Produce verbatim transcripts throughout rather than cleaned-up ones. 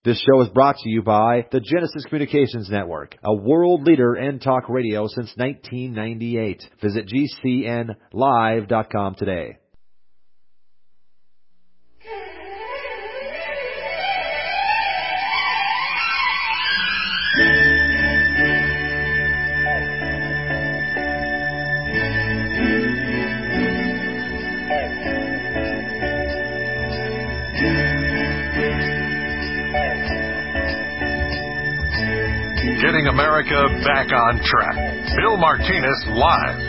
This show is brought to you by the Genesis Communications Network, a world leader in talk radio since nineteen ninety-eight. Visit G C N live dot com today. Getting America back on track. Bill Martinez live.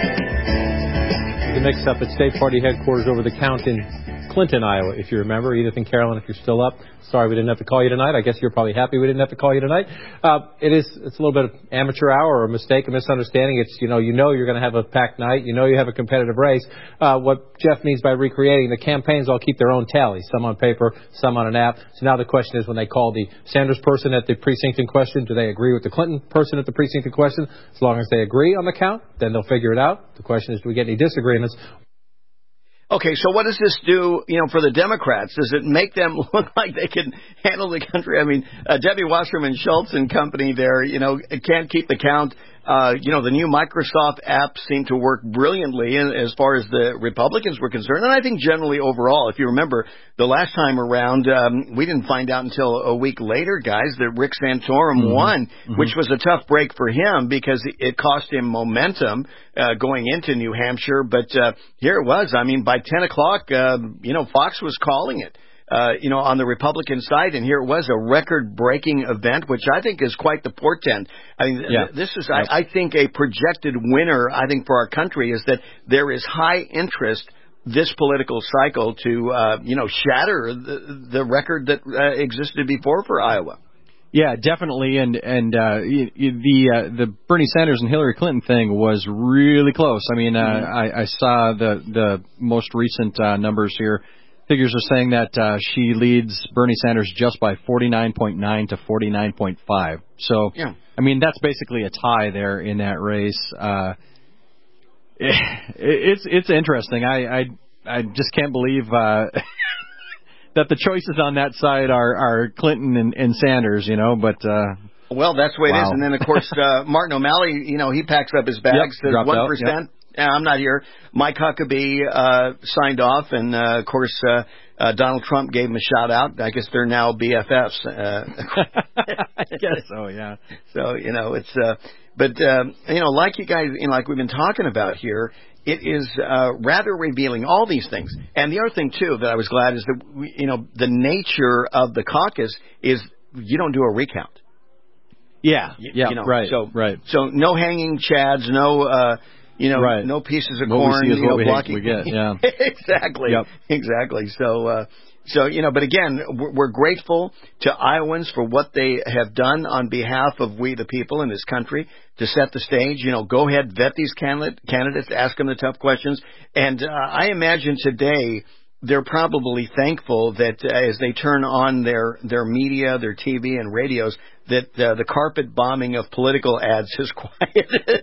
The mix-up at State Party headquarters over the count in Clinton, Iowa, if you remember. Edith and Carolyn, if you're still up, sorry we didn't have to call you tonight. I guess you're probably happy we didn't have to call you tonight. Uh, it is, it's a little bit of amateur hour or a mistake, a misunderstanding. It's, you know, you know you're going to have a packed night. You know you have a competitive race. Uh, what Jeff means by recreating, the campaigns all keep their own tallies, some on paper, some on an app. So now the question is, when they call the Sanders person at the precinct in question, do they agree with the Clinton person at the precinct in question? As long as they agree on the count, then they'll figure it out. The question is, do we get any disagreements? Okay, so what does this do, you know, for the Democrats? Does it make them look like they can handle the country? I mean, uh, Debbie Wasserman Schultz and company there, you know, can't keep the count. Uh, you know, the new Microsoft apps seem to work brilliantly as far as the Republicans were concerned. And I think generally overall, if you remember, the last time around, um, we didn't find out until a week later, guys, that Rick Santorum mm-hmm. won, mm-hmm. which was a tough break for him because it cost him momentum uh, going into New Hampshire. But uh, here it was. I mean, by ten o'clock, uh, you know, Fox was calling it. Uh, you know, on the Republican side, and here it was, a record-breaking event, which I think is quite the portent. I mean, yeah. th- this is, yep. I, I think, a projected winner, I think, for our country is that there is high interest this political cycle to, uh, you know, shatter the, the record that uh, existed before for Iowa. Yeah, definitely, and and uh, the uh, the Bernie Sanders and Hillary Clinton thing was really close. I mean, uh, mm-hmm. I, I saw the the most recent uh, numbers here. Figures are saying that uh, she leads Bernie Sanders just by forty-nine point nine to forty-nine point five. So, yeah. I mean, that's basically a tie there in that race. Uh, it, it's it's interesting. I, I I just can't believe uh, that the choices on that side are, are Clinton and, and Sanders, you know, but... Uh, well, that's the way wow. it is. And then, of course, uh, Martin O'Malley, you know, he packs up his bags, yep, says one percent. Yep. I'm not here. Mike Huckabee uh, signed off, and, uh, of course, uh, uh, Donald Trump gave him a shout-out. I guess they're now B F Fs. Uh, I guess so, yeah. So, you know, it's... Uh, but, um, you know, like you guys, you know, like we've been talking about here, it is uh, rather revealing, all these things. And the other thing, too, that I was glad is that, we, you know, the nature of the caucus is you don't do a recount. Yeah, you, yeah, you know, right, so, right. So no hanging chads, no... Uh, You know, right. no pieces of what corn. We see is you what know, we, blocking. we get. Yeah, exactly, yep. exactly. So, uh, so you know, but again, we're, we're grateful to Iowans for what they have done on behalf of we the people in this country to set the stage. You know, go ahead, vet these candidate, candidates, ask them the tough questions, and uh, I imagine today they're probably thankful that uh, as they turn on their their media, their T V and radios, that uh, the carpet bombing of political ads has quieted.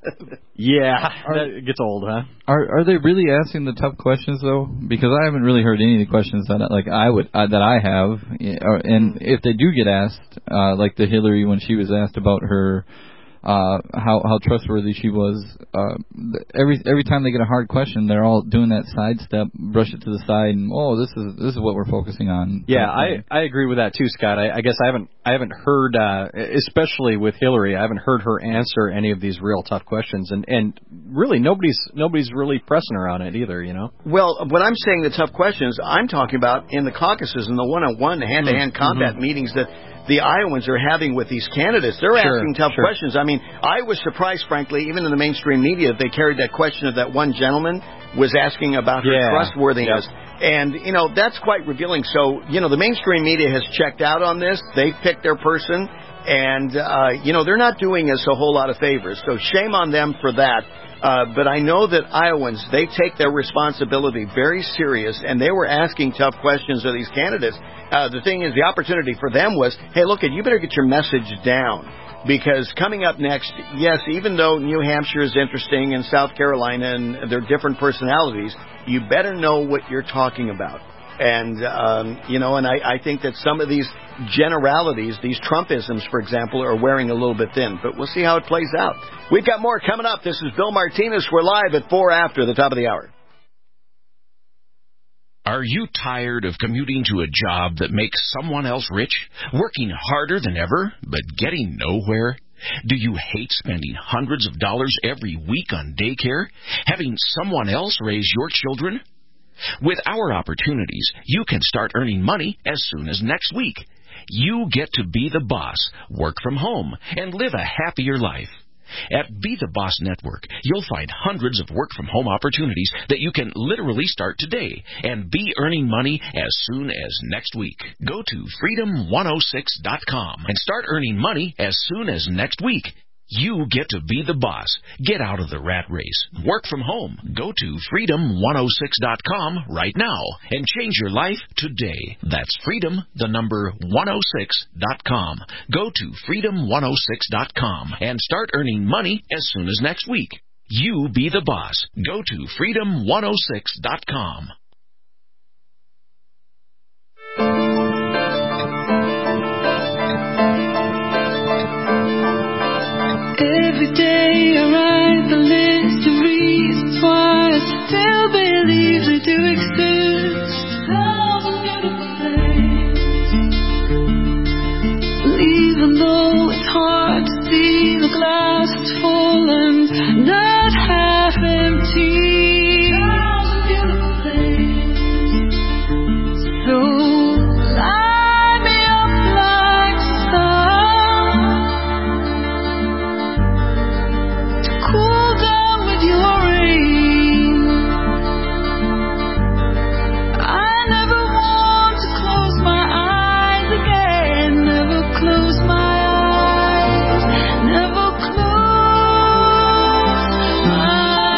Yeah, that gets old, huh? Are are they really asking the tough questions though? Because I haven't really heard any of the questions that like I would uh, that I have, and if they do get asked, uh, like the Hillary when she was asked about her. Uh, how how trustworthy she was. Uh, every every time they get a hard question, they're all doing that sidestep, brush it to the side, and oh, this is this is what we're focusing on. Yeah, I, I agree with that too, Scott. I, I guess I haven't I haven't heard, uh, especially with Hillary, I haven't heard her answer any of these real tough questions, and, and really nobody's nobody's really pressing her on it either. You know. Well, when I'm saying the tough questions, I'm talking about in the caucuses and the one-on-one, hand-to-hand mm-hmm. combat mm-hmm. meetings that the Iowans are having with these candidates. They're sure, asking tough sure. questions. I mean, I was surprised, frankly, even in the mainstream media, that they carried that question of that one gentleman was asking about her yeah. trustworthiness. Yep. And, you know, that's quite revealing. So, you know, the mainstream media has checked out on this. They've picked their person. And, uh, you know, they're not doing us a whole lot of favors. So shame on them for that. Uh, but I know that Iowans, they take their responsibility very serious, and they were asking tough questions of these candidates. Uh, the thing is, the opportunity for them was, hey, look, you better get your message down. Because coming up next, yes, even though New Hampshire is interesting and South Carolina and they're different personalities, you better know what you're talking about. And, um, you know, and I, I think that some of these generalities, these Trumpisms, for example, are wearing a little bit thin. But we'll see how it plays out. We've got more coming up. This is Bill Martinez. We're live at four after the top of the hour. Are you tired of commuting to a job that makes someone else rich, working harder than ever, but getting nowhere? Do you hate spending hundreds of dollars every week on daycare, having someone else raise your children? With our opportunities, you can start earning money as soon as next week. You get to be the boss, work from home, and live a happier life. At Be the Boss Network, you'll find hundreds of work-from-home opportunities that you can literally start today and be earning money as soon as next week. Go to freedom one oh six dot com and start earning money as soon as next week. You get to be the boss. Get out of the rat race. Work from home. Go to freedom one oh six dot com right now and change your life today. That's freedom, the number one oh six dot com. Go to freedom one oh six dot com and start earning money as soon as next week. You be the boss. Go to freedom one oh six dot com. Every day I write the list of reasons why I still believe they do exist. Love's a beautiful place. Even though it's hard to see the glass is full and not half empty. Love's a beautiful place. So light me up like a star. Cool down with your rain. I never want to close my eyes again. Never close my eyes. Never close my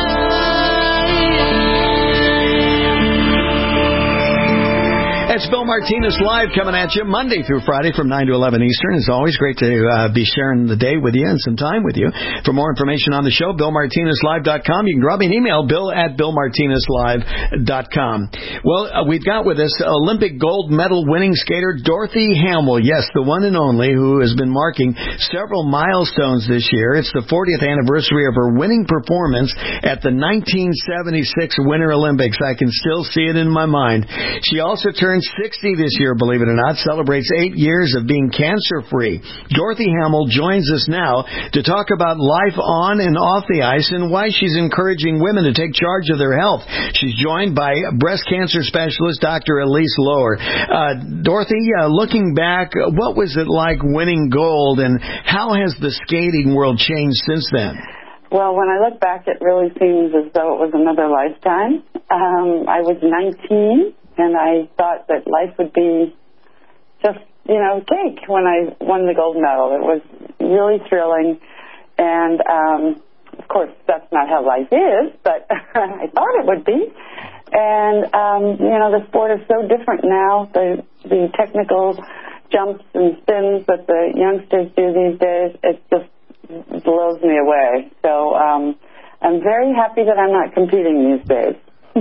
eyes. It's Bill Martinez live coming at you Monday through Friday from nine to eleven Eastern. It's always great to uh, be sharing the day with you and some time with you. For more information on the show, bill martinez live dot com. You can drop me an email, bill at bill martinez live dot com. Well, uh, we've got with us Olympic gold medal winning skater Dorothy Hamill. Yes, the one and only, who has been marking several milestones this year. It's the fortieth anniversary of her winning performance at the nineteen seventy-six Winter Olympics. I can still see it in my mind. She also turned sixty this year, believe it or not, celebrates eight years of being cancer-free. Dorothy Hamill joins us now to talk about life on and off the ice and why she's encouraging women to take charge of their health. She's joined by breast cancer specialist Doctor Elise Lohr. Uh, Dorothy, uh, looking back, what was it like winning gold, and how has the skating world changed since then? Well, when I look back, it really seems as though it was another lifetime. Um, I was nineteen. And I thought that life would be just, you know, cake when I won the gold medal. It was really thrilling. And, um, of course, that's not how life is, but I thought it would be. And, um, you know, the sport is so different now. The, the technical jumps and spins that the youngsters do these days, it just blows me away. So um, I'm very happy that I'm not competing these days.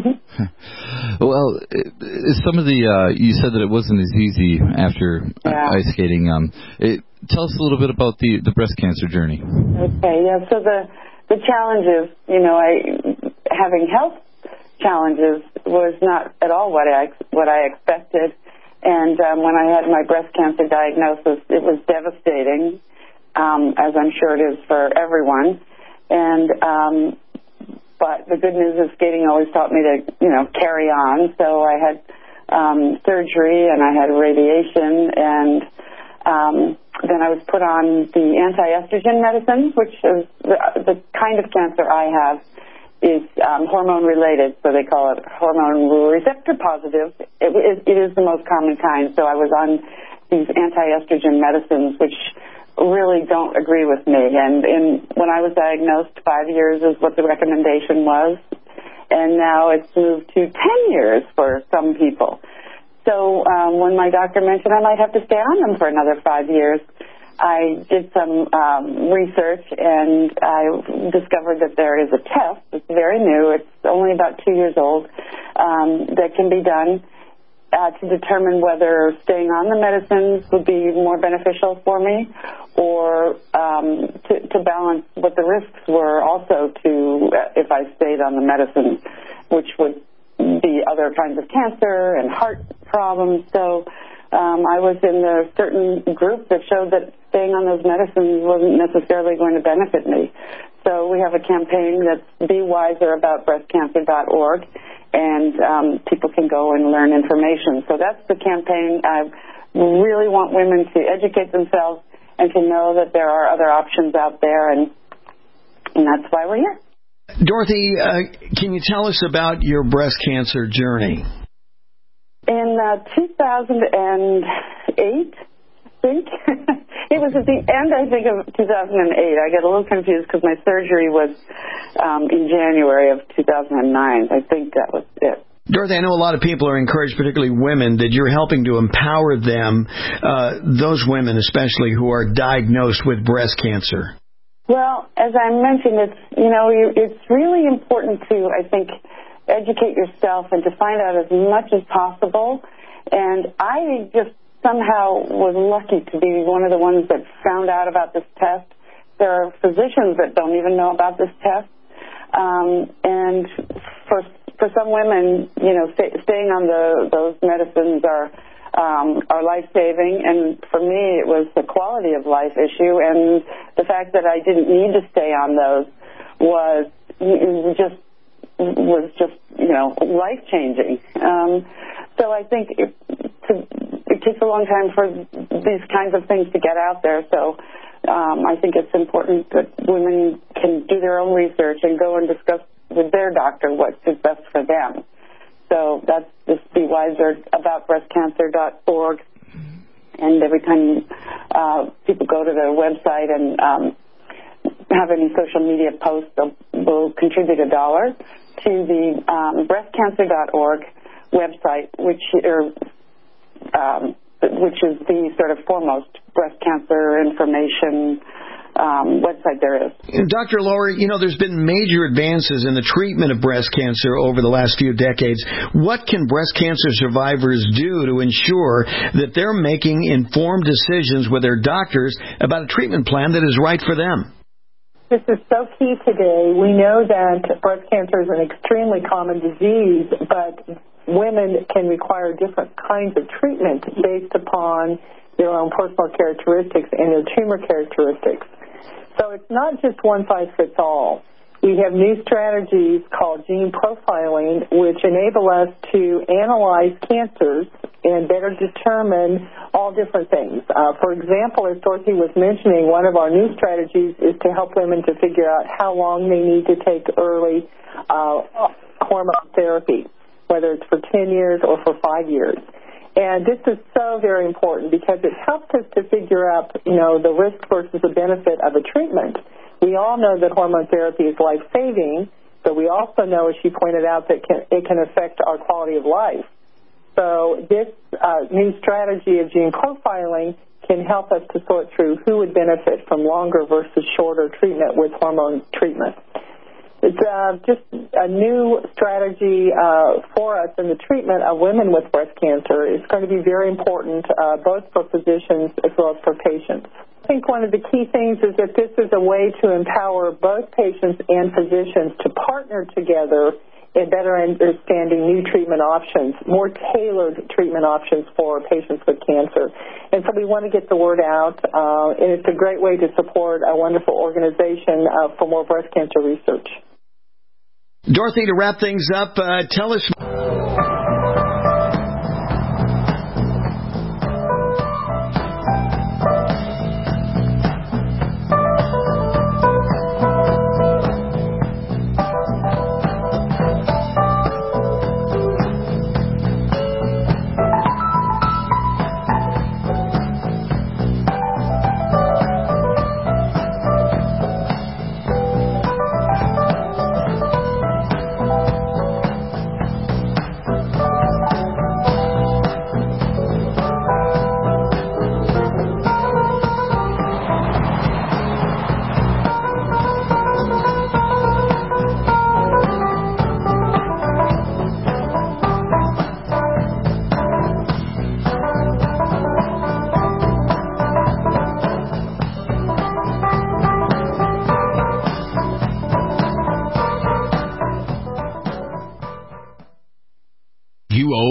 Well, some of the, uh, you said that it wasn't as easy after yeah. ice skating. Um, it, tell us a little bit about the, the breast cancer journey. Okay, yeah, so the, the challenges, you know, I, having health challenges was not at all what I, what I expected. And um, when I had my breast cancer diagnosis, it was devastating, um, as I'm sure it is for everyone. And, um, But the good news is skating always taught me to, you know, carry on. So I had um, surgery and I had radiation, and um, then I was put on the anti-estrogen medicine, which is the, the kind of cancer I have is um, hormone-related, so they call it hormone receptor positive. It, it, it is the most common kind. So I was on these anti-estrogen medicines, which really don't agree with me. And in, when I was diagnosed, five years is what the recommendation was, and now it's moved to ten years for some people. So um, when my doctor mentioned I might have to stay on them for another five years, I did some um, research, and I discovered that there is a test. It's very new. It's only about two years old, um, that can be done uh, to determine whether staying on the medicines would be more beneficial for me, or um, to, to balance what the risks were also to uh, if I stayed on the medicine, which would be other kinds of cancer and heart problems. So um, I was in a certain group that showed that staying on those medicines wasn't necessarily going to benefit me. So we have a campaign that's be wiser about breast cancer dot org, and um, people can go and learn information. So that's the campaign. I really want women to educate themselves and to know that there are other options out there, and, and that's why we're here. Dorothy, uh, can you tell us about your breast cancer journey? In uh, two thousand eight, I think, it was at the end, I think, of two thousand eight. I get a little confused because my surgery was um, in January of two thousand nine. I think that was it. Dorothy, I know a lot of people are encouraged, particularly women, that you're helping to empower them, uh, those women especially who are diagnosed with breast cancer. Well, as I mentioned, it's, you know, it's really important to, I think, educate yourself and to find out as much as possible. And I just somehow was lucky to be one of the ones that found out about this test. There are physicians that don't even know about this test. Um, and for for some women, you know, stay, staying on the those medicines are um, are life-saving. And for me, it was the quality of life issue. And the fact that I didn't need to stay on those was just was just, you know, life-changing. Um, so I think it, to, it takes a long time for these kinds of things to get out there. So um, I think it's important that women can do their own research and go and discuss with their doctor what is best for them. So that's just Be Wiser about breast cancer dot org. And every time uh, people go to their website and um, have any social media posts, they'll, they'll contribute a dollar to the um, breast cancer dot org website, which or, um, which is the sort of foremost breast cancer information um, website there is. Doctor Laurie, you know, there's been major advances in the treatment of breast cancer over the last few decades. What can breast cancer survivors do to ensure that they're making informed decisions with their doctors about a treatment plan that is right for them? This is so key today. We know that breast cancer is an extremely common disease, but women can require different kinds of treatment based upon their own personal characteristics and their tumor characteristics. So it's not just one size fits all. We have new strategies called gene profiling, which enable us to analyze cancers and better determine all different things. Uh, for example, as Dorothy was mentioning, one of our new strategies is to help women to figure out how long they need to take early uh, hormone therapy, whether it's for ten years or for five years. And this is so very important because it helps us to figure out, you know, the risk versus the benefit of a treatment. We all know that hormone therapy is life-saving, but we also know, as she pointed out, that can, it can affect our quality of life. So this uh, new strategy of gene profiling can help us to sort through who would benefit from longer versus shorter treatment with hormone treatment. It's uh, just a new strategy uh, for us in the treatment of women with breast cancer. It's going to be very important uh, both for physicians as well as for patients. I think one of the key things is that this is a way to empower both patients and physicians to partner together in better understanding new treatment options, more tailored treatment options for patients with cancer. And so we want to get the word out, uh, and it's a great way to support a wonderful organization uh, for more breast cancer research. Dorothy, to wrap things up, uh, tell us...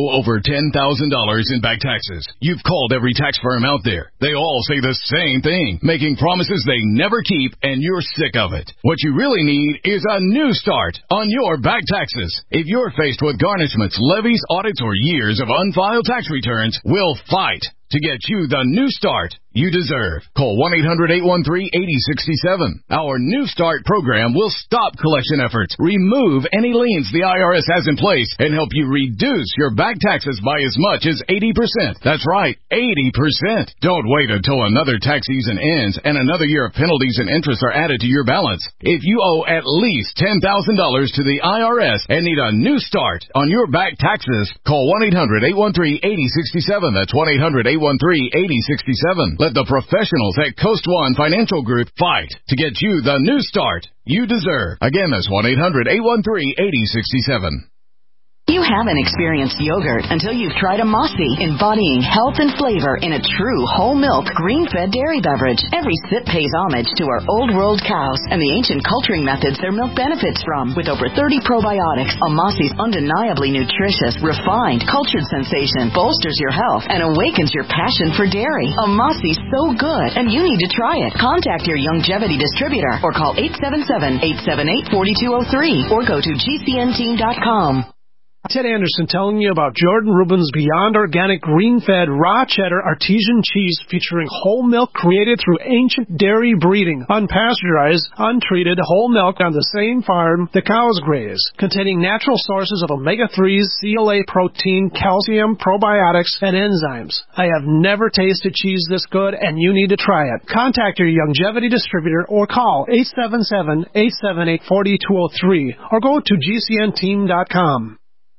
owe over ten thousand dollars in back taxes. You've called every tax firm out there. They all say the same thing, making promises they never keep, and you're sick of it. What you really need is a new start on your back taxes. If you're faced with garnishments, levies, audits, or years of unfiled tax returns, we'll fight to get you the new start you deserve. Call one eight hundred, eight one three, eight oh six seven. Our New Start program will stop collection efforts, remove any liens the I R S has in place, and help you reduce your back taxes by as much as eighty percent. That's right, eighty percent. Don't wait until another tax season ends and another year of penalties and interest are added to your balance. If you owe at least ten thousand dollars to the I R S and need a new start on your back taxes, call one eight hundred, eight one three, eight oh six seven. That's one eight hundred, eight one three, eight oh six seven. Let the professionals at Coast One Financial Group fight to get you the new start you deserve. Again, that's one eight hundred, eight one three, eight oh six seven. You haven't experienced yogurt until you've tried Amasi, embodying health and flavor in a true whole milk, green-fed dairy beverage. Every sip pays homage to our old world cows and the ancient culturing methods their milk benefits from. With over thirty probiotics, Amasi's undeniably nutritious, refined, cultured sensation bolsters your health and awakens your passion for dairy. Amasi's so good, and you need to try it. Contact your Youngevity distributor or call eight seven seven, eight seven eight, four two zero three or go to G C N team dot com. Ted Anderson telling you about Jordan Rubin's Beyond Organic Green-Fed Raw Cheddar Artesian Cheese featuring whole milk created through ancient dairy breeding, unpasteurized, untreated whole milk on the same farm the cows graze, containing natural sources of omega threes, C L A protein, calcium, probiotics, and enzymes. I have never tasted cheese this good, and you need to try it. Contact your Youngevity distributor or call eight seven seven, eight seven eight, four two zero three or go to G C N team dot com.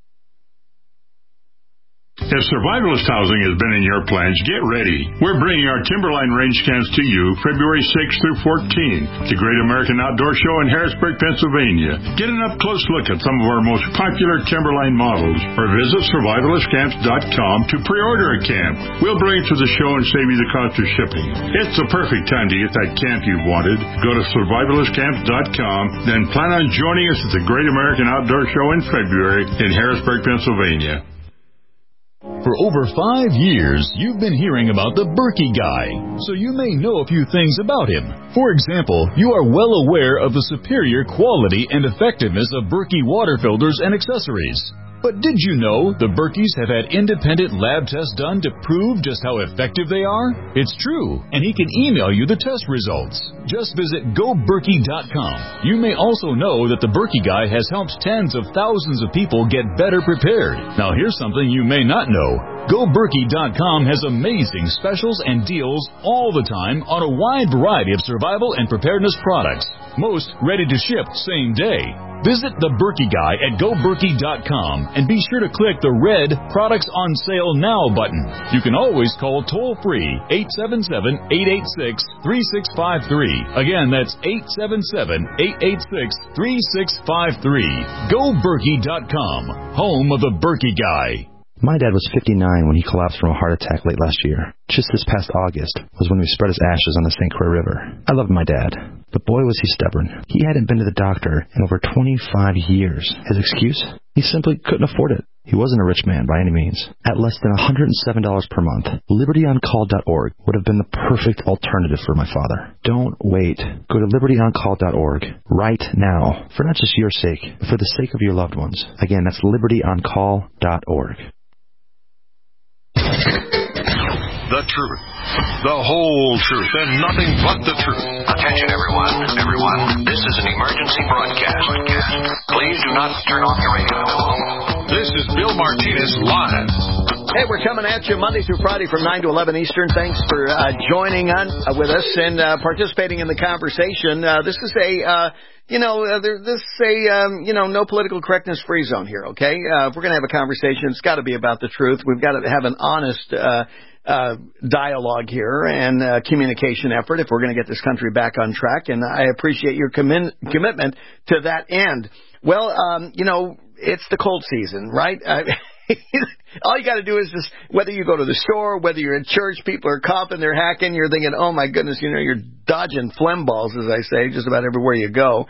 If survivalist housing has been in your plans, get ready. We're bringing our Timberline range camps to you February sixth through fourteenth, the Great American Outdoor Show in Harrisburg, Pennsylvania. Get an up-close look at some of our most popular Timberline models, or visit survivalist camps dot com to pre-order a camp. We'll bring it to the show and save you the cost of shipping. It's the perfect time to get that camp you've wanted. Go to survivalist camps dot com, then plan on joining us at the Great American Outdoor Show in February in Harrisburg, Pennsylvania. For over five years, you've been hearing about the Berkey Guy, so you may know a few things about him. For example, you are well aware of the superior quality and effectiveness of Berkey water filters and accessories. But did you know the Berkeys have had independent lab tests done to prove just how effective they are? It's true, and he can email you the test results. Just visit go berkey dot com. You may also know that the Berkey Guy has helped tens of thousands of people get better prepared. Now here's something you may not know. go berkey dot com has amazing specials and deals all the time on a wide variety of survival and preparedness products. Most ready to ship same day. Visit the Berkey Guy at go berkey dot com and be sure to click the red Products on Sale Now button. You can always call toll-free eight seven seven, eight eight six, three six five three. Again, that's eight seven seven, eight eight six, three six five three. go berkey dot com, home of the Berkey Guy. My dad was fifty-nine when he collapsed from a heart attack late last year. Just this past August was when we spread his ashes on the Saint Croix River. I loved my dad, but boy was he stubborn. He hadn't been to the doctor in over twenty-five years. His excuse? He simply couldn't afford it. He wasn't a rich man by any means. At less than one hundred seven dollars per month, liberty on call dot org would have been the perfect alternative for my father. Don't wait. Go to liberty on call dot org right now, for not just your sake, but for the sake of your loved ones. Again, that's liberty on call dot org. The truth, the whole truth, and nothing but the truth. Attention, everyone. Everyone, this is an emergency broadcast. Please do not turn off your radio. This is Bill Martinez live. Hey, we're coming at you Monday through Friday from nine to eleven Eastern. Thanks for uh, joining on uh, with us and uh, participating in the conversation. Uh, this is a, uh, you know, uh, there, this is a, um, you know, no political correctness free zone here, okay? Uh, if we're going to have a conversation, it's got to be about the truth. We've got to have an honest uh Uh, dialogue here and uh, communication effort if we're going to get this country back on track, and I appreciate your commin- commitment to that end. Well, um, you know, it's the cold season, right? Uh, all you got to do is just, whether you go to the store, whether you're at church, people are coughing, they're hacking, you're thinking, oh my goodness, you know, you're dodging phlegm balls, as I say, just about everywhere you go.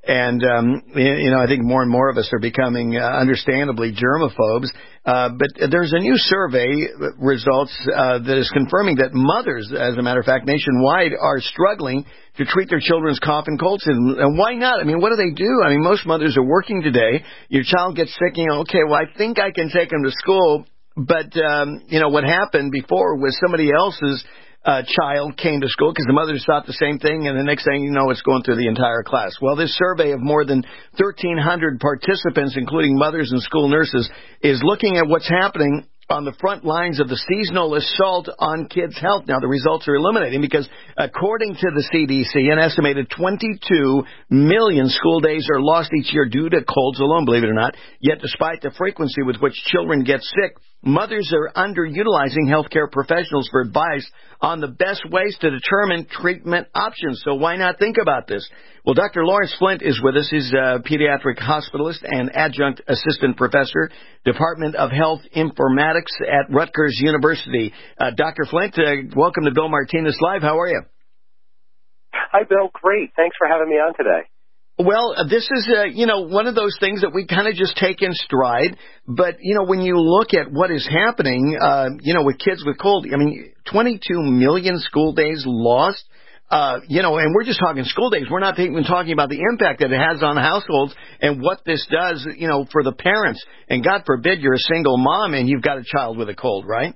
And, um, you know, I think more and more of us are becoming, uh, understandably, germaphobes. Uh, but there's a new survey results uh, that is confirming that mothers, as a matter of fact, nationwide, are struggling to treat their children's cough and cold syndrome. And why not? I mean, what do they do? I mean, most mothers are working today. Your child gets sick, you know, okay, well, I think I can take him to school. But, um, you know, what happened before was somebody else's uh, child came to school because the mothers thought the same thing, and the next thing you know, it's going through the entire class. Well, this survey of more than thirteen hundred participants, including mothers and school nurses, is looking at what's happening on the front lines of the seasonal assault on kids' health. Now, the results are illuminating because, according to the C D C, an estimated twenty-two million school days are lost each year due to colds alone, believe it or not. Yet, despite the frequency with which children get sick, mothers are underutilizing healthcare professionals for advice on the best ways to determine treatment options. So why not think about this? Well, Doctor Lawrence Flint is with us. He's a pediatric hospitalist and adjunct assistant professor, Department of Health Informatics at Rutgers University. Uh, Doctor Flint, uh, welcome to Bill Martinez Live. How are you? Hi, Bill. Great. Thanks for having me on today. Well, uh, this is, uh, you know, one of those things that we kind of just take in stride. But, you know, when you look at what is happening, uh, you know, with kids with cold, I mean, twenty-two million school days lost. Uh, you know, and we're just talking school days. We're not even talking about the impact that it has on households and what this does, you know, for the parents. And God forbid you're a single mom and you've got a child with a cold, right?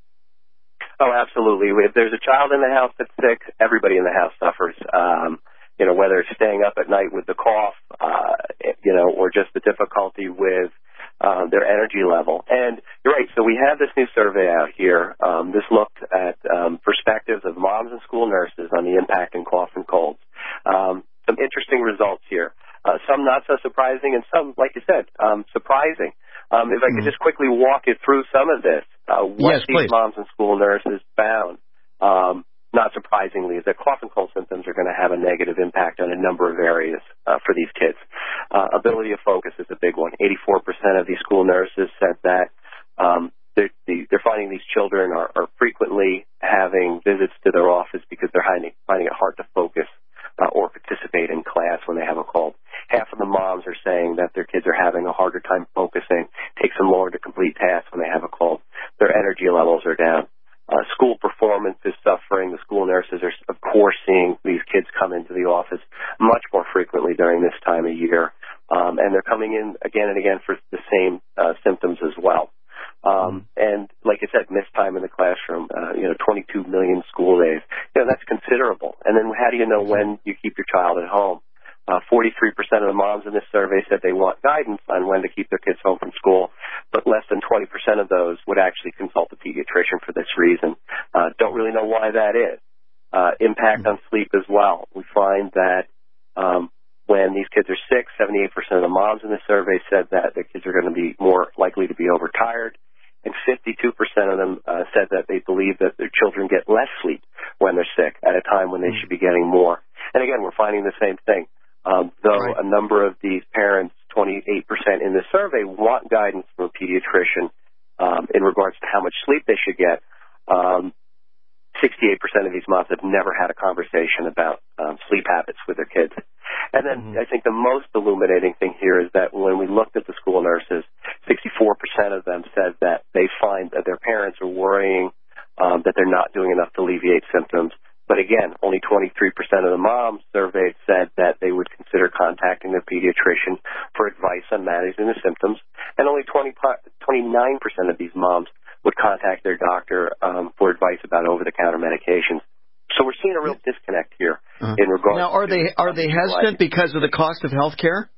Oh, absolutely. If there's a child in the house that's sick, everybody in the house suffers. Um, you know, whether it's staying up at night with the cough, uh, you know, or just the difficulty with uh, their energy level. And you're right. So we have this new survey out here. Um, this looked at um, perspectives of moms and school nurses on the impact in cough and colds. Um, some interesting results here. Uh, some not so surprising, and some, like you said, um, surprising. Um, if I could just quickly walk you through some of this, uh, what yes, these please. moms and school nurses found, um, not surprisingly, is that cough and cold symptoms are going to have a negative impact on a number of areas uh, for these kids. Uh, ability of focus is a big one. eighty-four percent of these school nurses said that um, they're, they're finding these children are, are frequently having visits to their office because they're finding, finding it hard to focus uh, or participate in class when they have a cold. Half of the moms are saying that their kids are having a harder time focusing, takes them longer to complete tasks when they have a cold. Their energy levels are down. Uh, school performance is suffering. The school nurses are, of course, seeing these kids come into the office much more frequently during this time of year. Um, and they're coming in again and again for the same uh, symptoms as well. Um, and like I said, missed time in the classroom, uh, you know, twenty-two million school days. You know, that's considerable. And then how do you know when you keep your child at home? Uh, forty-three percent of the moms in this survey said they want guidance on when to keep their kids home from school, but less than twenty percent of those would actually consult a pediatrician for this reason. Uh, don't really know why that is. Uh, impact on sleep as well. We find that um, when these kids are sick, seventy-eight percent of the moms in the survey said that their kids are going to be more likely to be overtired, and fifty-two percent of them uh, said that they believe that their children get less sleep when they're sick at a time when they should be getting more. And again, we're finding the same thing. Um, though right. a number of these parents, twenty-eight percent in the survey, want guidance from a pediatrician um, in regards to how much sleep they should get. Um, sixty-eight percent of these moms have never had a conversation about um, sleep habits with their kids. And then mm-hmm. I think the most illuminating thing here is that when we looked at the school nurses, sixty-four percent of them said that they find that their parents are worrying um, that they're not doing enough to alleviate symptoms. But again, only twenty-three percent of the moms surveyed said that they would consider contacting their pediatrician for advice on managing the symptoms. And only twenty, twenty-nine percent of these moms would contact their doctor um, for advice about over-the-counter medications. So we're seeing a real disconnect here uh-huh. in regards now, are to... they are they hesitant because of the cost of health care?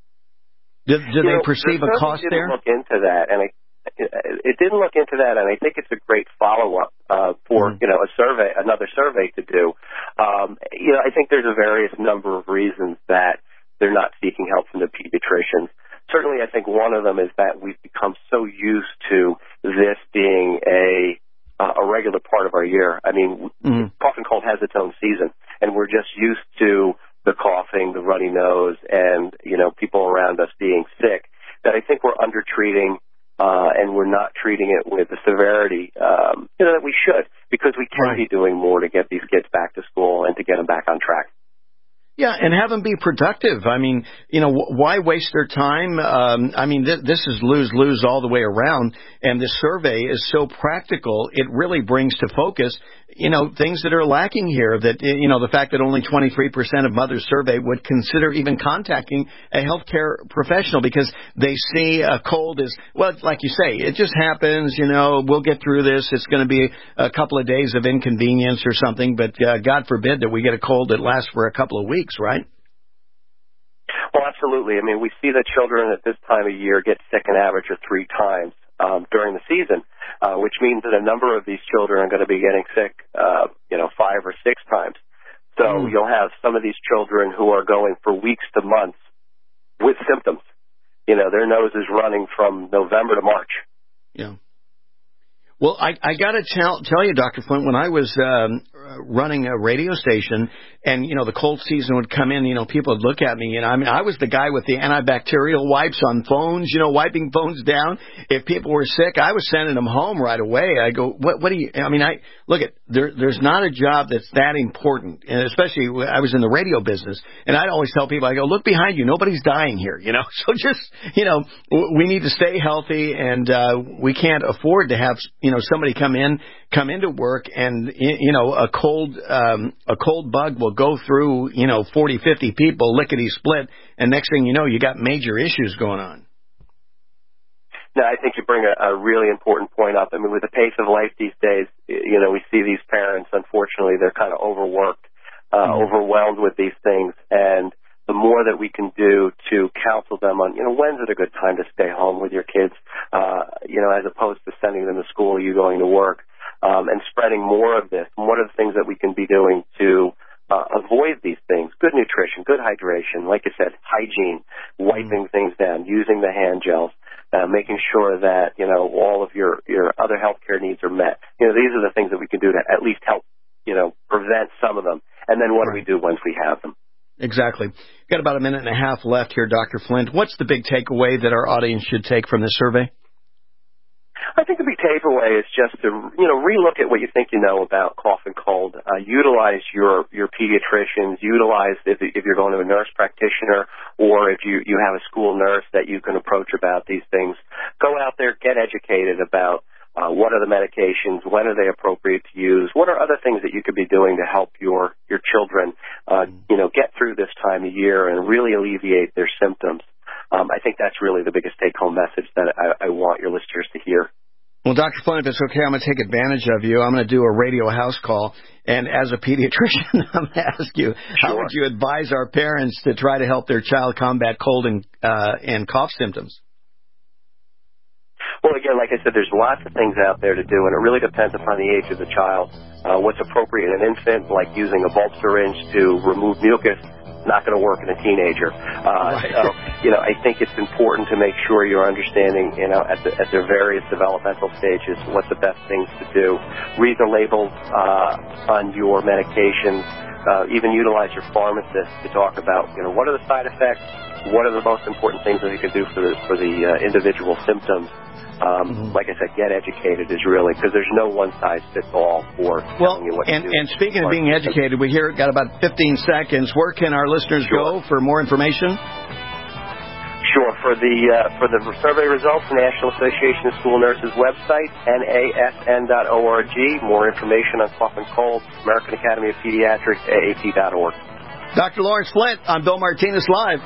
Do, do they know, perceive a cost didn't there? Look into that, and I It didn't look into that, and I think it's a great follow-up uh, for mm. you know a survey, another survey to do. Um, you know, I think there's a various number of reasons that they're not seeking help from the pediatricians. Certainly, I think one of them is that we've become so used to this being a uh, a regular part of our year. I mean, mm. cough and cold has its own season, and we're just used to the coughing, the runny nose, and you know people around us being sick. That I think we're undertreating. Uh, and we're not treating it with the severity um, you know, that we should, because we can right. be doing more to get these kids back to school and to get them back on track. Yeah, and have them be productive. I mean, you know, why waste their time? Um, I mean, th- this is lose-lose all the way around, and this survey is so practical. It really brings to focus, you know, things that are lacking here. That, you know, the fact that only twenty-three percent of mothers surveyed would consider even contacting a healthcare professional because they see a cold as, well, like you say, it just happens, you know, we'll get through this. It's going to be a couple of days of inconvenience or something, but uh, God forbid that we get a cold that lasts for a couple of weeks. Right? Well, absolutely. I mean, we see that children at this time of year get sick an average of three times um, during the season, uh, which means that a number of these children are going to be getting sick, uh, you know, five or six times. So mm. you'll have some of these children who are going for weeks to months with symptoms. You know, their nose is running from November to March. Yeah. Well, I, I got to tell tell you, Doctor Flint, when I was um, running a radio station, and you know the cold season would come in, you know people would look at me, and I mean I was the guy with the antibacterial wipes on phones, you know, wiping phones down. If people were sick, I was sending them home right away. I go, what what do you? I mean, I look at there. There's not a job that's that important, and especially I was in the radio business, and I'd always tell people, I go, look behind you, nobody's dying here, you know. So just you know, we need to stay healthy, and uh, we can't afford to have you know somebody come in come into work and you know a cold um, a cold bug will go through you know forty, fifty people lickety split, and next thing you know you got major issues going on. No, I think you bring a, a really important point up. I mean, with the pace of life these days, you know, we see these parents, unfortunately, they're kind of overworked, uh, mm-hmm. overwhelmed with these things. And the more that we can do to counsel them on, you know, when's it a good time to stay home with your kids, uh, you know, as opposed to sending them to school, you going to work, um, and spreading more of this. And what are the things that we can be doing to uh, avoid these things? Good nutrition, good hydration, like I said, hygiene, wiping mm-hmm. things down, using the hand gels. Uh, making sure that, you know, all of your, your other healthcare needs are met. You know, these are the things that we can do to at least help, you know, prevent some of them. And then what right. do we do once we have them? Exactly. Got about a minute and a half left here, Doctor Flint. What's the big takeaway that our audience should take from this survey? I think the big takeaway is just to, you know, relook at what you think you know about cough and cold. Uh, utilize your, your pediatricians. Utilize, if, if you're going to a nurse practitioner or if you, you have a school nurse that you can approach about these things. Go out there, get educated about uh, what are the medications, when are they appropriate to use, what are other things that you could be doing to help your, your children, uh, you know, get through this time of year and really alleviate their symptoms. Um, I think that's really the biggest take-home message that I, I want your listeners to hear. Well, Doctor Flint, if it's okay, I'm going to take advantage of you. I'm going to do a radio house call. And as a pediatrician, I'm going to ask you, sure. how would you advise our parents to try to help their child combat cold and, uh, and cough symptoms? Well, again, like I said, there's lots of things out there to do, and it really depends upon the age of the child. Uh, what's appropriate in an infant, like using a bulb syringe to remove mucus, not going to work in a teenager. Uh, right. So, you know, I think it's important to make sure you're understanding, you know, at, the, at their various developmental stages, what the best things to do. Read the labels uh, on your medications. Uh, even utilize your pharmacist to talk about, you know, what are the side effects, what are the most important things that you can do for the, for the uh, individual symptoms. Um, mm-hmm. Like I said, get educated is really, because there's no one-size-fits-all for well, telling you what and, to do. And speaking of being educated, we here got about fifteen seconds. Where can our listeners sure. go for more information? Sure. For the uh, for the survey results, the National Association of School Nurses website, N A S N dot org. More information on cough and cold, American Academy of Pediatrics, A A P dot org. Doctor Lawrence Flint, I'm Bill Martinez Live.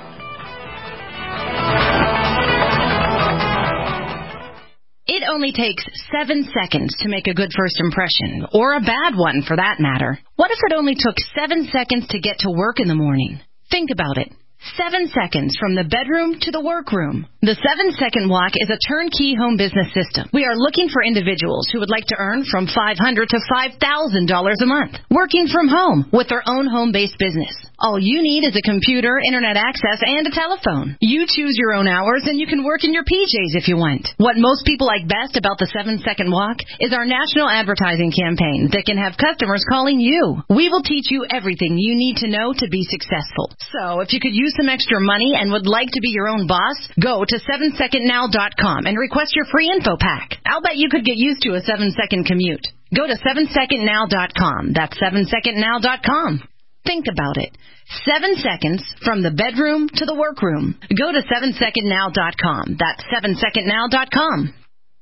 It only takes seven seconds to make a good first impression, or a bad one for that matter. What if it only took seven seconds to get to work in the morning? Think about it. Seven seconds from the bedroom to the workroom. The Seven Second Walk is a turnkey home business system. We are looking for individuals who would like to earn from five hundred dollars to five thousand dollars a month, working from home with their own home-based business. All you need is a computer, internet access, and a telephone. You choose your own hours, and you can work in your P Js if you want. What most people like best about the Seven Second Walk is our national advertising campaign that can have customers calling you. We will teach you everything you need to know to be successful. So if you could use some extra money and would like to be your own boss, go to seven second now dot com and request your free info pack. I'll bet you could get used to a seven second commute. Go to seven second now dot com. That's seven second now dot com. Think about it. Seven seconds from the bedroom to the workroom. Go to seven second now dot com. That's seven second now dot com.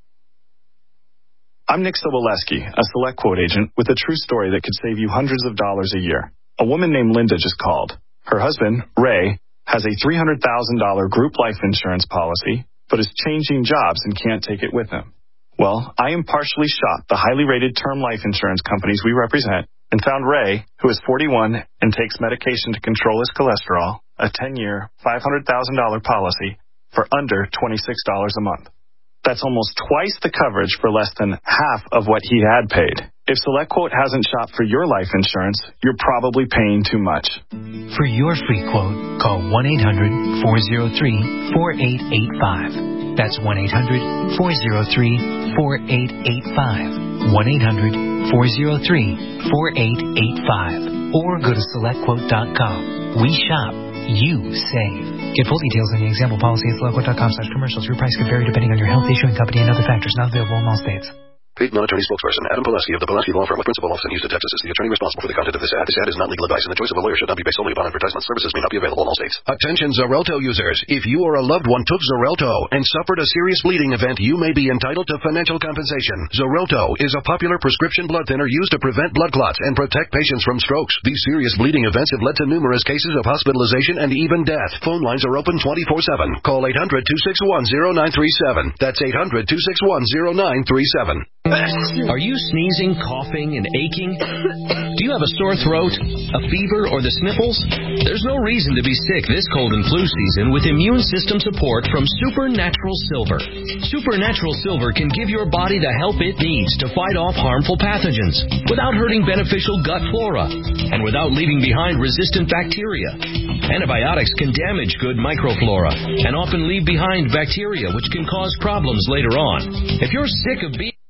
I'm Nick Soboleski, a Select Quote agent with a true story that could save you hundreds of dollars a year. A woman named Linda just called. Her husband, Ray, has a three hundred thousand dollars group life insurance policy, but is changing jobs and can't take it with him. Well, I impartially shopped the highly rated term life insurance companies we represent and found Ray, who is forty-one and takes medication to control his cholesterol, a ten-year, five hundred thousand dollars policy for under twenty-six dollars a month. That's almost twice the coverage for less than half of what he had paid. If SelectQuote hasn't shopped for your life insurance, you're probably paying too much. For your free quote, call one eight hundred four oh three four eight eight five. That's one eight hundred four oh three four eight eight five. one eight hundred four oh three four eight eight five. Or go to select quote dot com. We shop. You save. Get full details on the example policy at select quote dot com slash commercials. Your price could vary depending on your health, issuing company, and other factors. Not available in all states. Paid non-attorney spokesperson Adam Pileski of the Pileski Law Firm with principal office in Houston, Texas is the attorney responsible for the content of this ad. This ad is not legal advice, and the choice of a lawyer should not be based solely upon advertisement. Services may not be available in all states. Attention Xarelto users. If you or a loved one took Xarelto and suffered a serious bleeding event, you may be entitled to financial compensation. Xarelto is a popular prescription blood thinner used to prevent blood clots and protect patients from strokes. These serious bleeding events have led to numerous cases of hospitalization and even death. Phone lines are open twenty-four seven. Call eight hundred two six one oh nine three seven. That's eight hundred two six one oh nine three seven. Are you sneezing, coughing, and aching? Do you have a sore throat, a fever, or the sniffles? There's no reason to be sick this cold and flu season with immune system support from Supernatural Silver. Supernatural Silver can give your body the help it needs to fight off harmful pathogens without hurting beneficial gut flora and without leaving behind resistant bacteria. Antibiotics can damage good microflora and often leave behind bacteria which can cause problems later on. If you're sick of being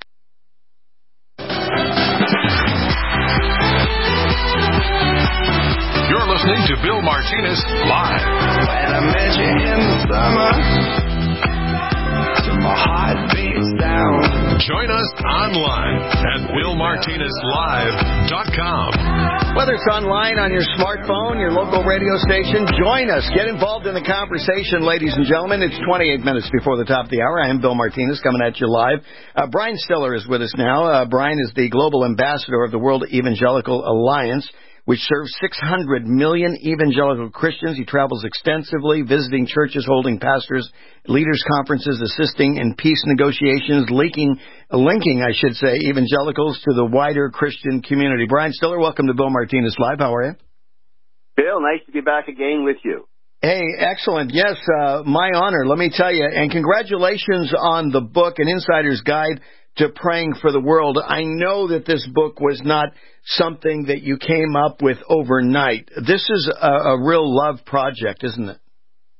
You're listening to Bill Martinez Live. When I met you in the summer, so my heart beats down. Join us online at bill martinez live dot com. Whether it's online, on your smartphone, your local radio station, join us. Get involved in the conversation, ladies and gentlemen. It's twenty-eight minutes before the top of the hour. I am Bill Martinez coming at you live. Uh, Brian Stiller is with us now. Uh, Brian is the global ambassador of the World Evangelical Alliance, which serves six hundred million evangelical Christians. He travels extensively, visiting churches, holding pastors, leaders conferences, assisting in peace negotiations, linking, linking, I should say, evangelicals to the wider Christian community. Brian Stiller, welcome to Bill Martinez Live. How are you? Bill, nice to be back again with you. Hey, excellent. Yes, uh, my honor, let me tell you. And congratulations on the book, An Insider's Guide to Praying for the World. I know that this book was not something that you came up with overnight. This is a, a real love project, isn't it?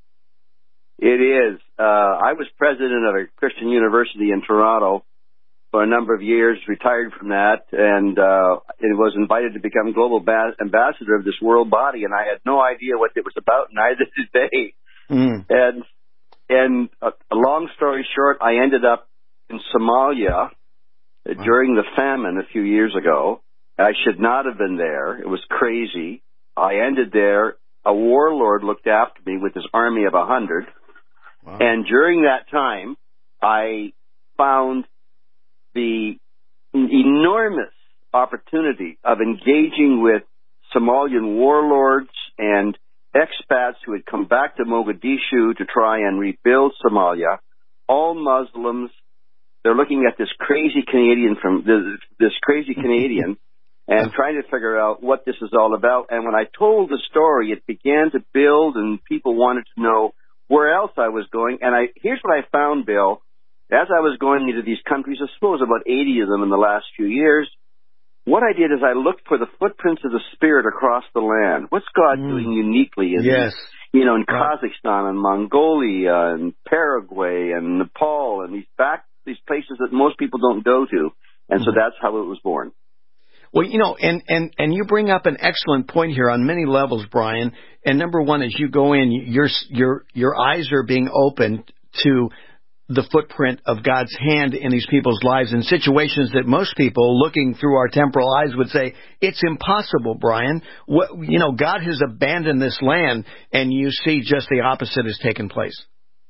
It is. Uh, I was president of a Christian university in Toronto for a number of years, retired from that, and uh, it was invited to become global ba- ambassador of this world body, and I had no idea what it was about, neither did they. Mm. And, and a, a long story short, I ended up in Somalia uh, during the famine a few years ago. I should not have been there. It was crazy. I ended there. A warlord looked after me with his army of a hundred. Wow. And during that time, I found the enormous opportunity of engaging with Somalian warlords and expats who had come back to Mogadishu to try and rebuild Somalia, all Muslims. They're looking at this crazy Canadian from this, this crazy Canadian and trying to figure out what this is all about. And when I told the story, it began to build, and people wanted to know where else I was going. And I here's what I found, Bill. As I was going into these countries, I suppose about eighty of them in the last few years, what I did is I looked for the footprints of the Spirit across the land. What's God mm. doing uniquely in yes. you know, in right. Kazakhstan and Mongolia and Paraguay and Nepal and these back these places that most people don't go to. And so that's how it was born. Well, you know, and, and, and you bring up an excellent point here on many levels, Brian. And number one, as you go in, your your your eyes are being opened to the footprint of God's hand in these people's lives in situations that most people looking through our temporal eyes would say, it's impossible, Brian. What, you know, God has abandoned this land, and you see just the opposite has taken place.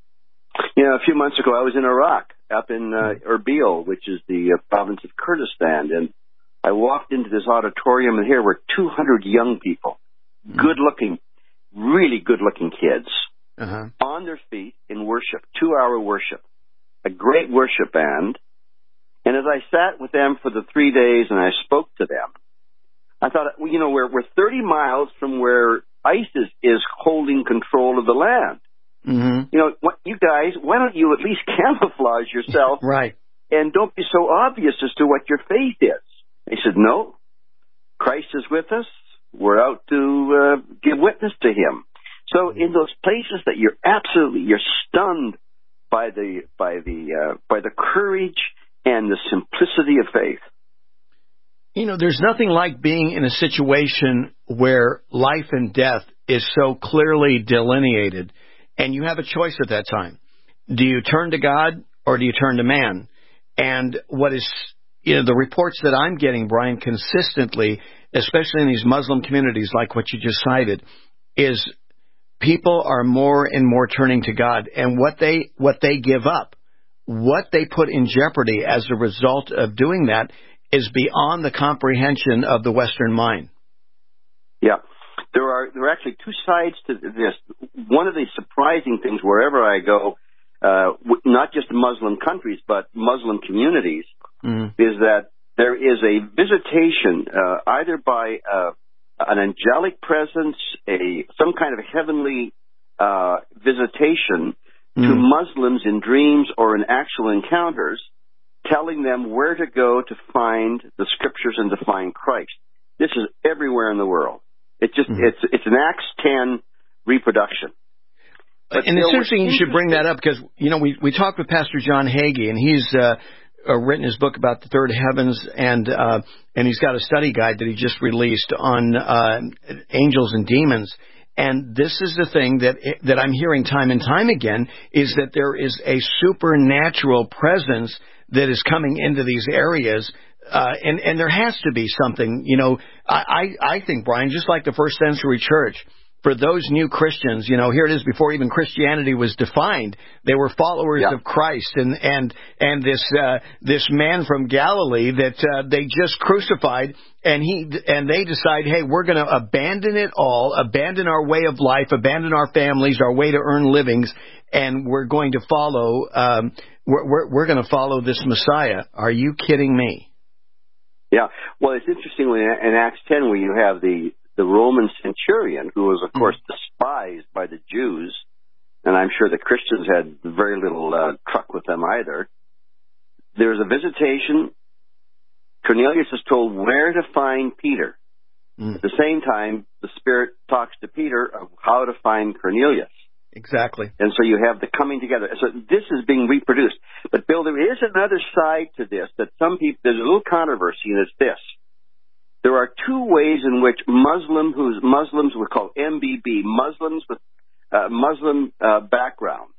You know, a few months ago, I was in Iraq, up in uh, Erbil, which is the uh, province of Kurdistan, and I walked into this auditorium, and here were two hundred young people, good-looking, really good-looking kids, uh-huh. on their feet in worship, two-hour worship, a great worship band. And as I sat with them for the three days and I spoke to them, I thought, well, you know, we're, we're thirty miles from where ISIS is holding control of the land. Mm-hmm. You know, what, you guys, why don't you at least camouflage yourself? Right. And don't be so obvious as to what your faith is. They said, no, Christ is with us. We're out to uh, give witness to him. So in those places that you're absolutely, you're stunned by the, by the, uh, by the courage and the simplicity of faith. You know, there's nothing like being in a situation where life and death is so clearly delineated, and you have a choice at that time. Do you turn to God or do you turn to man? And what is, you know, the reports that I'm getting, Brian, consistently, especially in these Muslim communities like what you just cited, is people are more and more turning to God, and what they what they give up, what they put in jeopardy as a result of doing that is beyond the comprehension of the Western mind. Yeah. There are there are actually two sides to this. One of the surprising things wherever I go, uh, not just Muslim countries, but Muslim communities, mm. is that there is a visitation uh, either by uh, an angelic presence, a some kind of heavenly uh, visitation mm. to Muslims in dreams or in actual encounters, telling them where to go to find the scriptures and to find Christ. This is everywhere in the world. It just mm. it's it's an Acts ten reproduction. But and it's interesting you should bring that up because, you know, we, we talked with Pastor John Hagee, and he's uh, uh, written his book about the third heavens, and uh, and he's got a study guide that he just released on uh, angels and demons. And this is the thing that that I'm hearing time and time again, is that there is a supernatural presence that is coming into these areas. Uh, and, and there has to be something, you know, I, I think, Brian, just like the first century church, for those new Christians, you know, here it is before even Christianity was defined. They were followers yeah. of Christ, and and and this uh, this man from Galilee that uh, they just crucified, and he and they decide, hey, we're going to abandon it all, abandon our way of life, abandon our families, our way to earn livings, and we're going to follow. Um, we're we're, we're going to follow this Messiah. Are you kidding me? Yeah. Well, it's interesting when in Acts ten, where you have the the Roman centurion, who was, of course, despised by the Jews, and I'm sure the Christians had very little uh, truck with them either. There's a visitation. Cornelius is told where to find Peter. Mm. At the same time, the Spirit talks to Peter of how to find Cornelius. Exactly. And so you have the coming together. So this is being reproduced. But, Bill, there is another side to this that some people, there's a little controversy, and it's this. There are two ways in which Muslim, who's Muslims we call M B B, Muslims with uh, Muslim uh, background,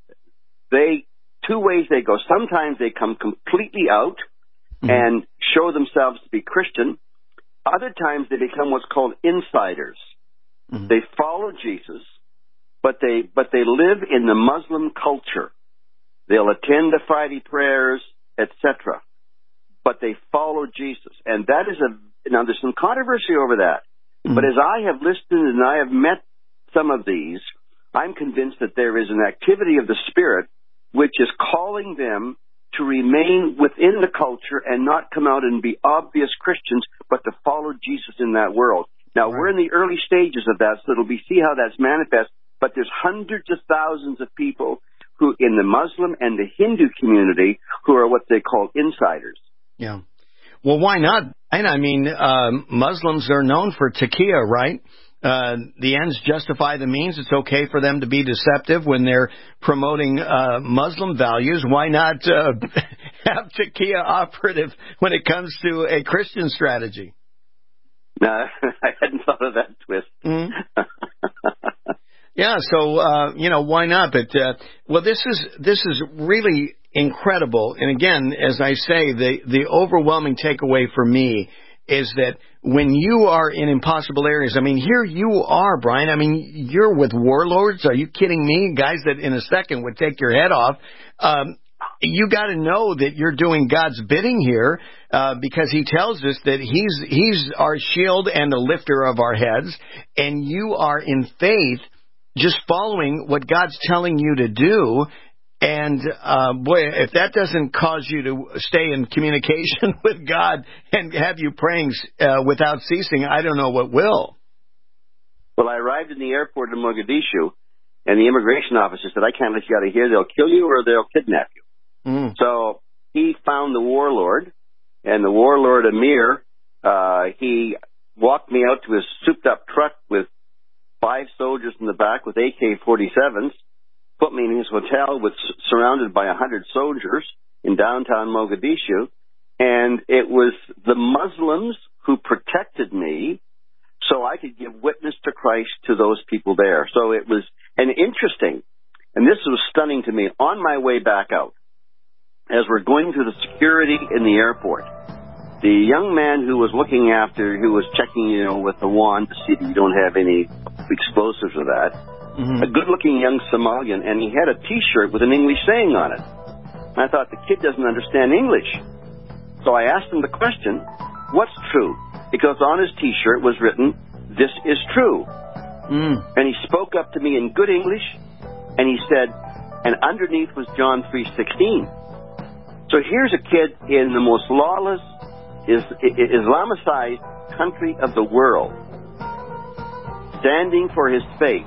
they, two ways they go. Sometimes they come completely out mm-hmm. and show themselves to be Christian. Other times they become what's called insiders. Mm-hmm. They follow Jesus, but they but they live in the Muslim culture. They'll attend the Friday prayers, et cetera. But they follow Jesus, and that is a now there's some controversy over that. Mm-hmm. But as I have listened and I have met some of these, I'm convinced that there is an activity of the Spirit which is calling them to remain within the culture and not come out and be obvious Christians, but to follow Jesus in that world. Now, right. we're in the early stages of that, so it'll be see how that's manifest. But there's hundreds of thousands of people who, in the Muslim and the Hindu community, who are what they call insiders. Yeah. Well, why not? And I mean, um, Muslims are known for taqiyya, right? Uh, the ends justify the means. It's okay for them to be deceptive when they're promoting uh, Muslim values. Why not uh, have taqiyya operative when it comes to a Christian strategy? No, I hadn't thought of that twist. Mm-hmm. Yeah, so, uh, you know, why not? But, uh, well, this is, this is really incredible. And again, as I say, the, the overwhelming takeaway for me is that when you are in impossible areas, I mean, here you are, Brian. I mean, you're with warlords. Are you kidding me? Guys that in a second would take your head off. Um, you got to know that you're doing God's bidding here, uh, because he tells us that he's, he's our shield and the lifter of our heads. And you are in faith just following what God's telling you to do. And, uh, boy, if that doesn't cause you to stay in communication with God and have you praying uh, without ceasing, I don't know what will. Well, I arrived in the airport in Mogadishu, and the immigration officer said, I can't let you out of here. They'll kill you or they'll kidnap you. Mm. So he found the warlord, and the warlord, Amir, uh, he walked me out to his souped-up truck with five soldiers in the back with A K forty-sevens. Put me in his hotel with surrounded by a hundred soldiers in downtown Mogadishu, and it was the Muslims who protected me so I could give witness to Christ to those people there. So it was an interesting, and this was stunning to me, on my way back out, as we're going through the security in the airport, the young man who was looking after, who was checking, you know, with the wand to see that you don't have any explosives or that, Mm-hmm. a good-looking young Somalian, and he had a T-shirt with an English saying on it. And I thought, the kid doesn't understand English. So I asked him the question, what's true? Because on his T-shirt was written, this is true. Mm. And he spoke up to me in good English, and he said, and underneath was John three sixteen. So here's a kid in the most lawless, is, Islamicized country of the world, standing for his faith,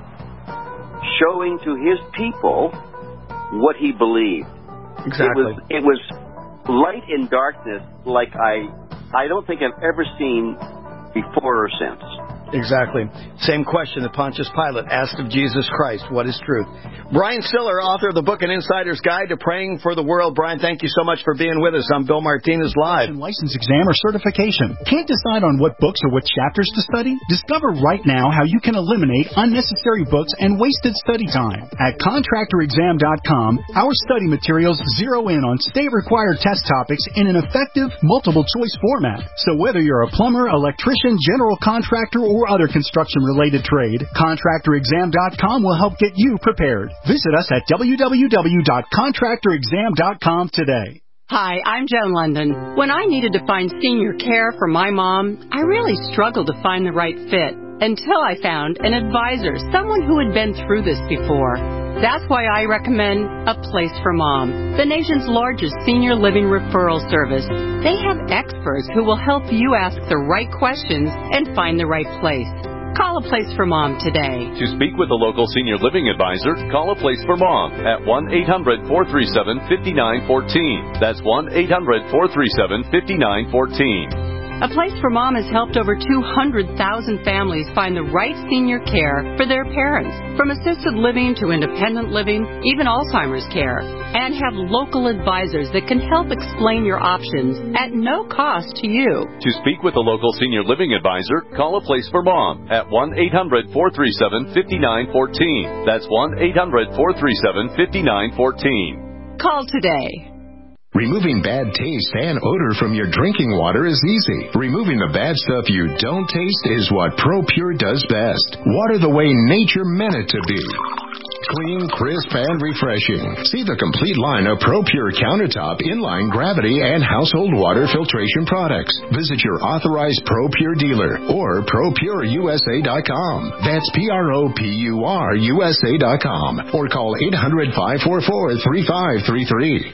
showing to his people what he believed. Exactly. It was, it was light in darkness like I I don't think I've ever seen before or since. Exactly. Same question that Pontius Pilate asked of Jesus Christ. What is truth? Brian Siller, author of the book An Insider's Guide to Praying for the World. Brian, thank you so much for being with us. I'm Bill Martinez Live. License exam or certification. Can't decide on what books or what chapters to study? Discover right now how you can eliminate unnecessary books and wasted study time. At contractor exam dot com, our study materials zero in on state-required test topics in an effective, multiple-choice format. So whether you're a plumber, electrician, general contractor, or other construction-related trade, contractor exam dot com will help get you prepared. Visit us at w w w dot contractor exam dot com today. Hi, I'm Joan London. When I needed to find senior care for my mom, I really struggled to find the right fit until I found an advisor, someone who had been through this before. That's why I recommend A Place for Mom, the nation's largest senior living referral service. They have experts who will help you ask the right questions and find the right place. Call A Place for Mom today. To speak with a local senior living advisor, call A Place for Mom at one eight hundred, four three seven, five nine one four. That's one eight hundred, four three seven, five nine one four. A Place for Mom has helped over two hundred thousand families find the right senior care for their parents, from assisted living to independent living, even Alzheimer's care, and have local advisors that can help explain your options at no cost to you. To speak with a local senior living advisor, call A Place for Mom at one eight hundred, four three seven, five nine one four. That's one eight hundred, four three seven, five nine one four. Call today. Removing bad taste and odor from your drinking water is easy. Removing the bad stuff you don't taste is what ProPure does best. Water the way nature meant it to be. Clean, crisp, and refreshing. See the complete line of ProPure countertop, inline, gravity, and household water filtration products. Visit your authorized ProPure dealer or pro pure u s a dot com. That's P R O P U R U S A dot com. Or call eight hundred, five four four, three five three three.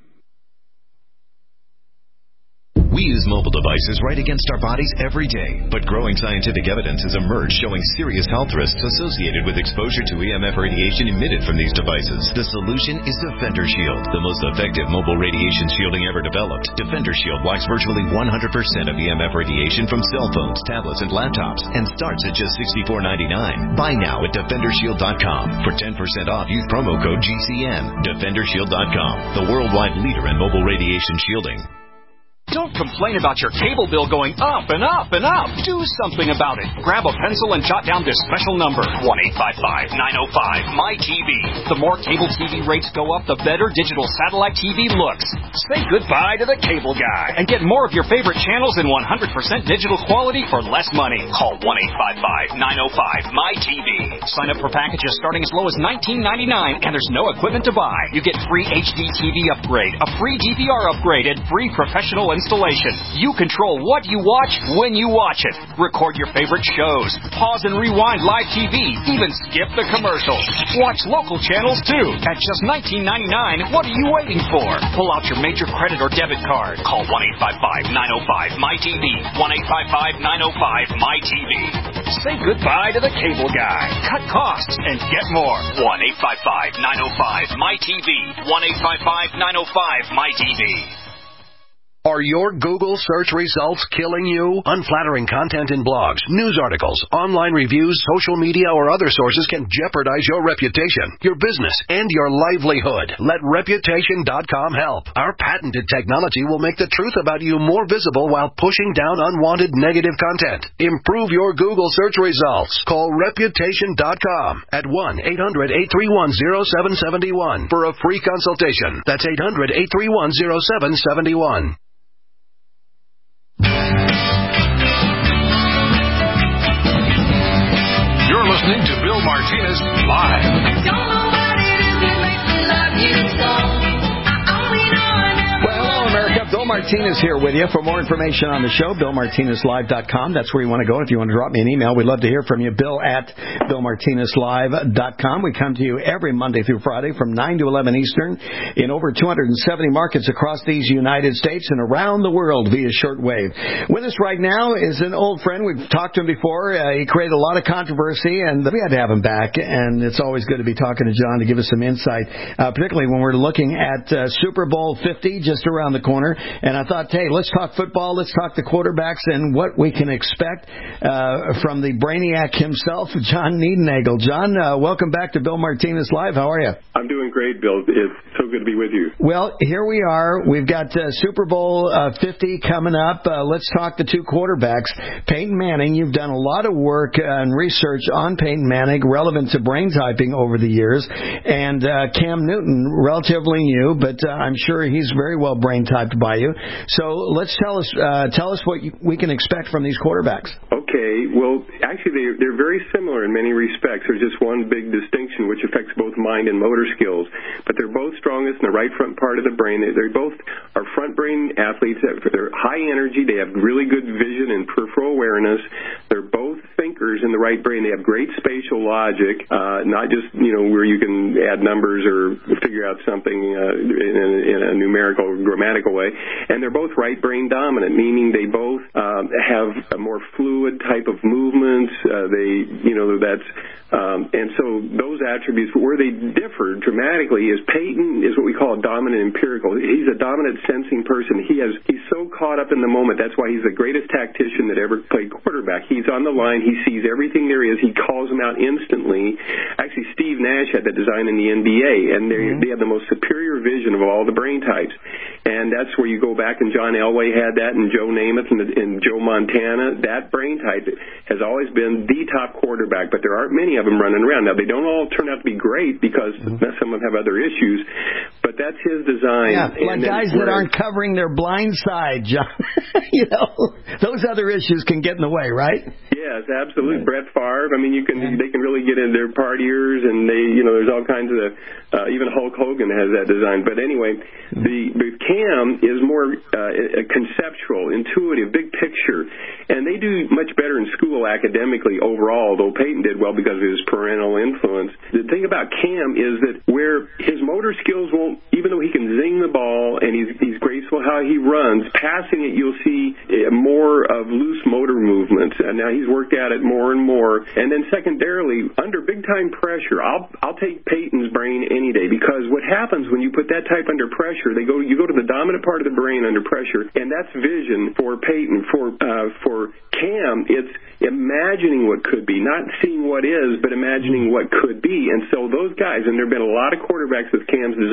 We use mobile devices right against our bodies every day, but growing scientific evidence has emerged showing serious health risks associated with exposure to E M F radiation emitted from these devices. The solution is Defender Shield, the most effective mobile radiation shielding ever developed. Defender Shield blocks virtually one hundred percent of E M F radiation from cell phones, tablets, and laptops, and starts at just sixty-four ninety-nine. Buy now at defender shield dot com. For ten percent off, use promo code G C N. defender shield dot com, the worldwide leader in mobile radiation shielding. Don't complain about your cable bill going up and up and up. Do something about it. Grab a pencil and jot down this special number, one eight five five, nine oh five, M Y T V. The more cable T V rates go up, the better digital satellite T V looks. Say goodbye to the cable guy and get more of your favorite channels in one hundred percent digital quality for less money. Call one eight five five, nine oh five, M Y T V. Sign up for packages starting as low as nineteen ninety-nine, and there's no equipment to buy. You get free H D T V upgrade, a free D V R upgrade, and free professional installation. You control what you watch when you watch it. Record your favorite shows. Pause and rewind live T V. Even skip the commercials. Watch local channels too. At just nineteen ninety-nine, what are you waiting for? Pull out your major credit or debit card. Call one eight five five, nine oh five, M Y T V. one eight five five, nine oh five, M Y T V. Say goodbye to the cable guy. Cut costs and get more. one eight five five, nine oh five, M Y T V. one eight five five, nine oh five, M Y T V. Are your Google search results killing you? Unflattering content in blogs, news articles, online reviews, social media, or other sources can jeopardize your reputation, your business, and your livelihood. Let Reputation dot com help. Our patented technology will make the truth about you more visible while pushing down unwanted negative content. Improve your Google search results. Call Reputation dot com at one eight hundred, eight three one, oh seven seven one for a free consultation. That's eight hundred, eight three one, oh seven seven one. You're listening to Bill Martinez Live. Well, hello, America. Bill Martinez here with you. For more information on the show, Bill Martinez Live dot com. That's where you want to go if you want to drop me an email. We'd love to hear from you. Bill at Bill Martinez Live dot com. We come to you every Monday through Friday from nine to eleven Eastern in over two hundred seventy markets across these United States and around the world via shortwave. With us right now is an old friend. We've talked to him before. Uh, he created a lot of controversy, and we had to have him back. And it's always good to be talking to John to give us some insight, uh, particularly when we're looking at uh, Super Bowl fifty just around the corner. And I thought, hey, let's talk football. Let's talk the quarterbacks and what we can expect uh, from the brainiac himself, John Niedenagel. John, uh, welcome back to Bill Martinez Live. How are you? I'm doing great, Bill. It's so good to be with you. Well, here we are. We've got uh, Super Bowl uh, fifty coming up. Uh, let's talk the two quarterbacks. Peyton Manning, you've done a lot of work uh, and research on Peyton Manning relevant to brain typing over the years. And uh, Cam Newton, relatively new, but uh, I'm sure he's very well brain typed by you. So let's tell us uh, tell us what you, we can expect from these quarterbacks. Okay. Well, actually, they're, they're very similar in many respects. There's just one big distinction which affects both mind and motor skills. But they're both strongest in the right front part of the brain. They, they both are front brain athletes. They're high energy. They have really good vision and peripheral awareness. They're both thinkers in the right brain. They have great spatial logic, uh, not just, you know, where you can add numbers or figure out something uh, in, a, in a numerical, grammatical way. And they're both right brain dominant, meaning they both um, have a more fluid type of movements. Uh, they, you know, that's, um, and so those attributes, where they differ dramatically is Peyton is what we call a dominant empirical. He's a dominant sensing person. He has, he's so caught up in the moment. That's why he's the greatest tactician that ever played quarterback. He's on the line. He sees everything there is. He calls them out instantly. Actually, Steve Nash had that design in the N B A, and they, mm-hmm. they have the most superior vision of all the brain types. And that's where you go back, and John Elway had that, and Joe Namath, and, and Joe Montana. That brain type has always been the top quarterback, but there aren't many of them running around. Now, they don't all turn out to be great because mm-hmm. some of them have other issues, but that's his design. Yeah, like and guys that aren't covering their blind side, John. You know, those other issues can get in the way, right? Yes, absolutely. Right. Brett Favre. I mean, you can yeah. they can really get in their partiers, and they, you know, there's all kinds of. Uh, even Hulk Hogan has that design. But anyway, the, the Cam is more uh, conceptual, intuitive, big picture, and they do much better in school academically overall. Though Peyton did well because of his parental influence. The thing about Cam is that where his motor skills won't, even though he can zing the ball and he's he's graceful how he runs, passing it you'll see more of loose motor movements. And now he's worked at it more and more. And then secondarily, under big time pressure, I'll I'll take Peyton's brain any day, because what happens when you put that type under pressure, they go you go to the dominant part of the brain under pressure, and that's vision for Peyton. For uh, for Cam, it's imagining what could be, not seeing what is, but imagining what could be. And so those guys, and there have been a lot of quarterbacks with Cam's design. In fact, there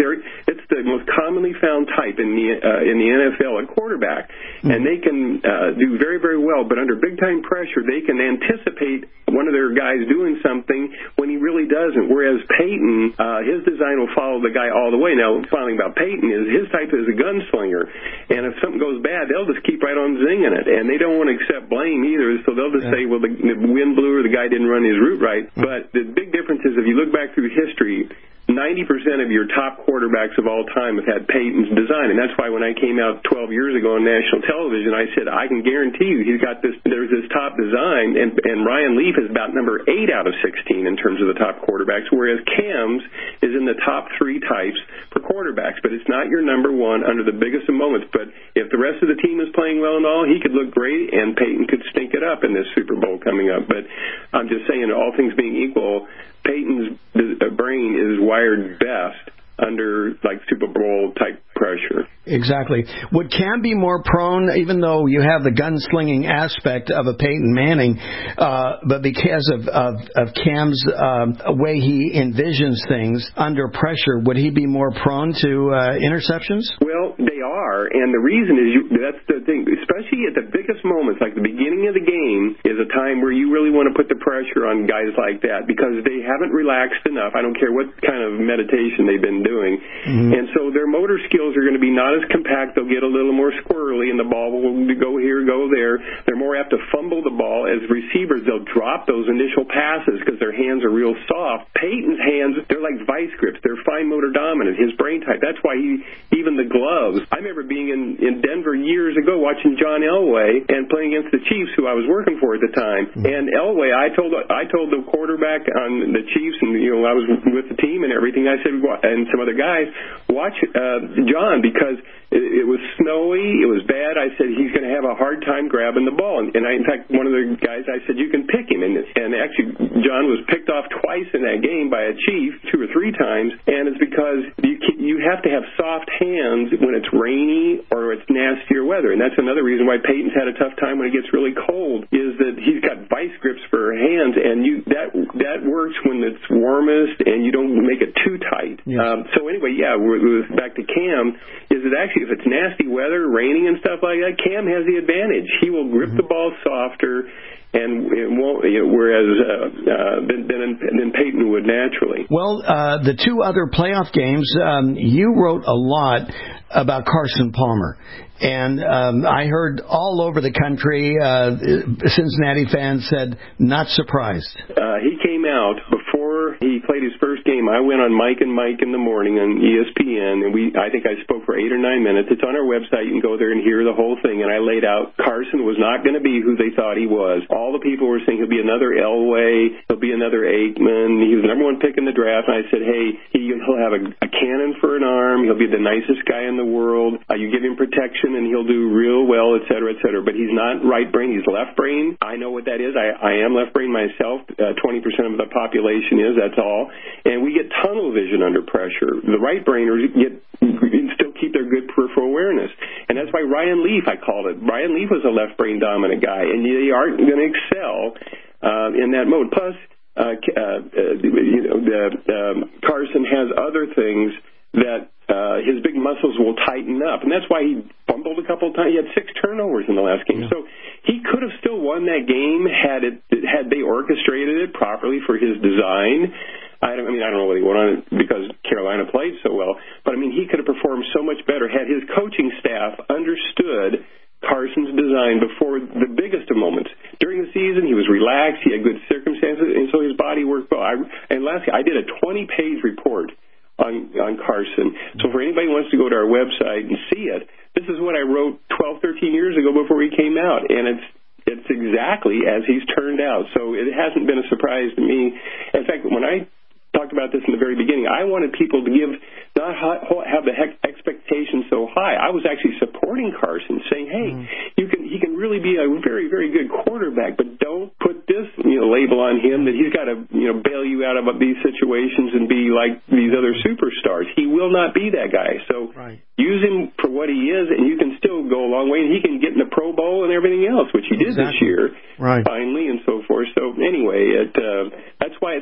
very, it's the most commonly found type in the uh, in the N F L at quarterback, mm-hmm. and they can uh, do very, very well. But under big time pressure, they can anticipate one of their guys doing something when he really doesn't. Whereas Peyton, uh, his design will follow the guy all the way. Now, the funny thing about Peyton is his type is a gunslinger, and if something goes bad, they'll just keep right on zinging it, and they don't want to accept blame either. So they'll just yeah. say, well, the, the wind blew or the guy didn't run his route right. Mm-hmm. But the big difference is if you look back through history, ninety percent of your top quarterbacks of all time have had Peyton's design, and that's why when I came out twelve years ago on national television, I said, I can guarantee you he's got this, there's this top design, and, and Ryan Leaf is about number eight out of sixteen in terms of the top quarterbacks, whereas Cam's is in the top three types for quarterbacks, but it's not your number one under the biggest of moments. But if the rest of the team is playing well and all, he could look great, and Peyton could stink it up in this Super Bowl coming up. But I'm just saying, all things being equal, Peyton's brain is wired best under, like, Super Bowl type pressure. Exactly. Would Cam be more prone, even though you have the gunslinging aspect of a Peyton Manning, uh, but because of, of, of Cam's uh, way he envisions things under pressure, would he be more prone to uh, interceptions? Well, they are, and the reason is, you, that's the thing, especially at the biggest moments, like the beginning of the game is a time where you really want to put the pressure on guys like that because they haven't relaxed enough. I don't care what kind of meditation they've been doing. Mm-hmm. And so their motor skills are going to be not as compact. They'll get a little more squirrely, and the ball will go here, go there. They're more apt to fumble the ball. As receivers, they'll drop those initial passes because their hands are real soft. Peyton's hands, they're like vice grips. They're fine motor dominant, his brain type. That's why he, even the gloves. I remember being in, in Denver years ago watching John Elway and playing against the Chiefs, who I was working for at the time. Mm-hmm. And Elway, I told I told the quarterback on the Chiefs, and you know I was with the team and everything. I said, and some other guys, watch uh, John because it, it was snowy, it was bad. I said he's going to have a hard time grabbing the ball. And, and I, in fact, one of the guys, I said you can pick him. And, and actually, John was picked off twice in that game by a Chief, two or three times. And it's because you you have to have soft hands when it's rainy or it's nastier weather. And that's another reason why Peyton's had a tough time when it gets really cold, is that he's got vice grips for hands, and you that that works when it's warmest and you don't make it too tight. Yes. Um, so anyway, yeah, we're, we're back to Cam, is that actually if it's nasty weather, raining and stuff like that, Cam has the advantage. He will grip mm-hmm. the ball softer, and it won't, you know, whereas uh, uh, than, than, than Peyton would naturally. Well, uh, the two other playoff games, um, you wrote a lot about Carson Palmer. And um, I heard all over the country, uh, Cincinnati fans said, not surprised. Uh, he came out before he played his first game. I went on Mike and Mike in the morning on E S P N, and we I think I spoke for eight or nine minutes. It's on our website. You can go there and hear the whole thing. And I laid out Carson was not going to be who they thought he was. All the people were saying he'll be another Elway, he'll be another Aikman. He was the number one pick in the draft. And I said, hey, he, he'll have a, a cannon for an arm. He'll be the nicest guy in the world. Uh, you give him protection, and he'll do real well, et cetera, et cetera. But he's not right brain. He's left brain. I know what that is. I, I am left brain myself. Uh, twenty percent of the population is. That's all. And we get tunnel vision under pressure. The right brainers get still keep their good peripheral awareness. And that's why Ryan Leaf, I called it. Ryan Leaf was a left brain dominant guy, and they aren't going to excel uh, in that mode. Plus, uh, uh, you know, the, um, Carson has other things that uh, his big muscles will tighten up. And that's why he fumbled a couple of times. He had six turnovers in the last game. Yeah. So he could have still won that game had it had they orchestrated it properly for his design. I, don't, I mean, I don't know whether he won on it because Carolina played so well, but, I mean, he could have performed so much better had his coaching staff understood Carson's design before the biggest of moments. During the season, he was relaxed, he had good circumstances, and so his body worked well. I, and lastly, I did a twenty-page report on, on Carson. So for anybody who wants to go to our website and see it, this is what I wrote twelve, thirteen years ago before he came out, and it's it's exactly as he's turned out. So it hasn't been a surprise to me. In fact, when I talked about this in the very beginning, I wanted people to give not have the expectations so high. I was actually supporting Carson, saying, hey, mm. you can he can really be a very, very good quarterback, but don't put this you know label on him that he's got to you know bail you out of these situations and be like these other superstars. He will not be that guy. So right. use him for what he is, and you can still go a long way, and he can get in the Pro Bowl and everything else, which he did exactly. this year, right. finally, and so forth. So anyway, it, uh, that's why it's so important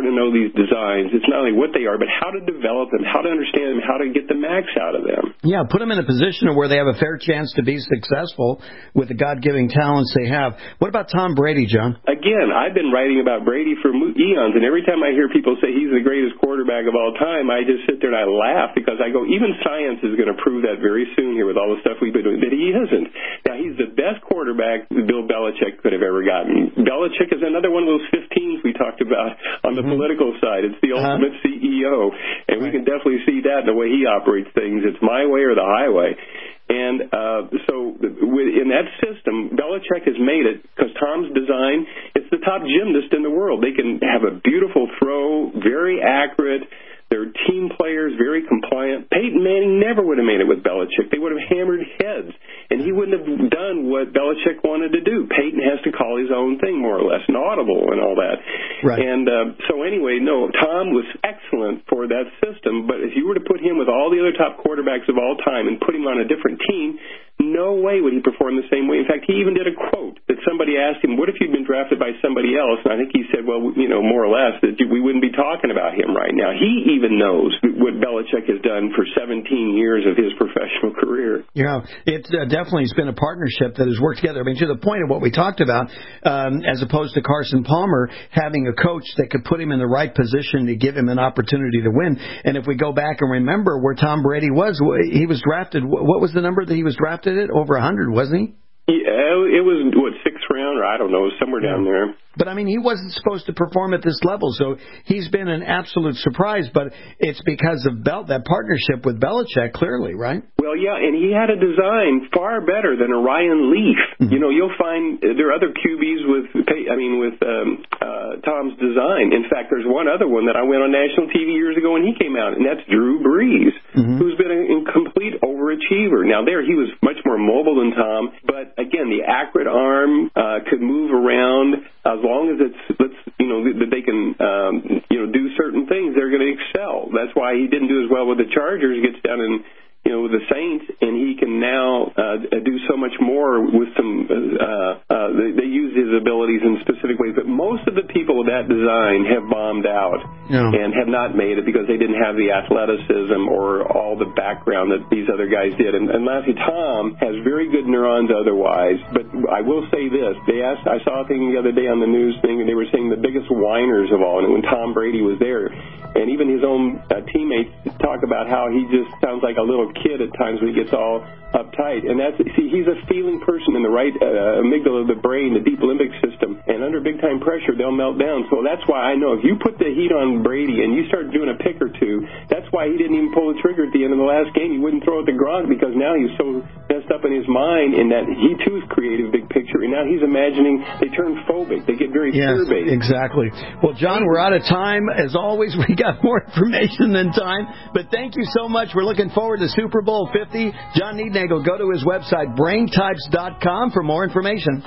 important to know these designs. It's not only what they are, but how to develop them, how to understand them, how to get the max out of them. Yeah, put them in a position where they have a fair chance to be successful with the God-giving talents they have. What about Tom Brady, John? Again, I've been writing about Brady for eons, and every time I hear people say he's the greatest quarterback of all time, I just sit there and I laugh because I go, even science is going to prove that very soon here with all the stuff we've been doing, that he isn't. Now, he's the best quarterback Bill Belichick could have ever gotten. Belichick is another one of those fifteens we talked about on the mm-hmm. political side. It's the uh-huh. ultimate C E O, and right. we can definitely see that in the way he operates things. It's my way or the highway. And uh, so in that system, Belichick has made it, because Tom's design, it's the top gymnast in the world. They can have a beautiful throw, very accurate. They're team players, very compliant. Peyton Manning never would have made it with Belichick. They would have hammered heads, and he wouldn't have done what Belichick wanted to do. Peyton has to call his own thing, more or less, and audible and all that. Right. And uh, so anyway, no, Tom was excellent for that system, but if you were to put him with all the other top quarterbacks of all time and put him on a different team, no way would he perform the same way. In fact, he even did a quote that somebody asked him, what if you'd been drafted by somebody else? And I think he said, well, you know, more or less, that we wouldn't be talking about him right now. He even knows what Belichick has done for seventeen years of his professional career. Yeah, it uh, definitely has been a partnership that has worked together. I mean, to the point of what we talked about, um, as opposed to Carson Palmer having a coach that could put him in the right position to give him an opportunity to win. And if we go back and remember where Tom Brady was, he was drafted, what was the number that he was drafted at? Over one hundred, wasn't he? Yeah, it was, what, sixth round, or I don't know, somewhere down there. But, I mean, he wasn't supposed to perform at this level, so he's been an absolute surprise. But it's because of Bel- that partnership with Belichick, clearly, right? Well, yeah, and he had a design far better than a Ryan Leaf. Mm-hmm. You know, you'll find there are other Q Bs with, I mean, with um, uh, Tom's design. In fact, there's one other one that I went on national T V years ago when he came out, and that's Drew Brees, mm-hmm. who's been a, a complete overachiever. Now, there he was much more mobile than Tom, but again, the accurate arm uh, could move around. As long as it's, let's, you know, that they can, um, you know, do certain things, they're going to excel. That's why he didn't do as well with the Chargers. Gets down in, you know, with the Saints, and he can now uh, do so much more with some. Uh, uh, they, they use his abilities in specific ways, but most of the people with that design have bombed out yeah. and have not made it because they didn't have the athleticism or all the background that these other guys did. And, and lastly, Tom has very good neurons otherwise. But I will say this: they asked. I saw a thing the other day on the news thing, and they were saying the biggest whiners of all. And when Tom Brady was there, and even his own uh, teammates talk about how he just sounds like a little kid at times when he gets all uptight. And that's, see, he's a feeling person in the right uh, amygdala of the brain, the deep limbic system, and under big time pressure they'll melt down. So that's why I know if you put the heat on Brady and you start doing a pick or two, that's why he didn't even pull the trigger at the end of the last game. He wouldn't throw it to Gronk because now he's so messed up in his mind in that he too is creative big picture, and now he's imagining. They turn phobic, they get very yes, fear-based. Exactly. Well, John, we're out of time. As always, we got more information than time, but thank you so much. We're looking forward to Super Bowl fifty. John Neednagel, go to his website, brain types dot com, for more information.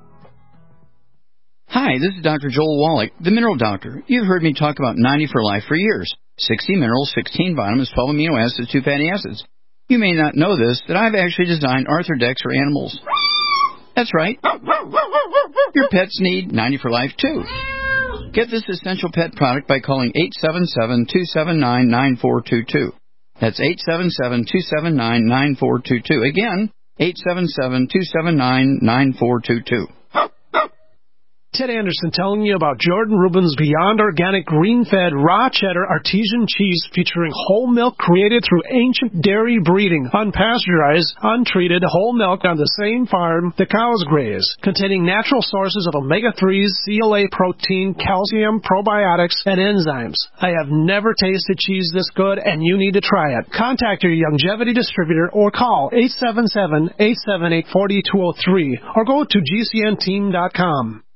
Hi, this is Doctor Joel Wallach, the Mineral Doctor. You've heard me talk about ninety for Life for years. sixty minerals, sixteen vitamins, twelve amino acids, two fatty acids. You may not know this, but I've actually designed Arthrodex for animals. That's right. Your pets need ninety for Life, too. Get this essential pet product by calling eight seven seven, two seven nine, nine four two two. That's eight seven seven, two seven nine, nine four two two. Again, eight seven seven, two seven nine, nine four two two. Ted Anderson telling you about Jordan Rubin's Beyond Organic Green-Fed Raw Cheddar Artesian Cheese featuring whole milk created through ancient dairy breeding, unpasteurized, untreated whole milk on the same farm the cows graze, containing natural sources of omega threes, C L A protein, calcium, probiotics, and enzymes. I have never tasted cheese this good, and you need to try it. Contact your Youngevity distributor or call eight seven seven, eight seven eight, four two zero three or go to G C N team dot com.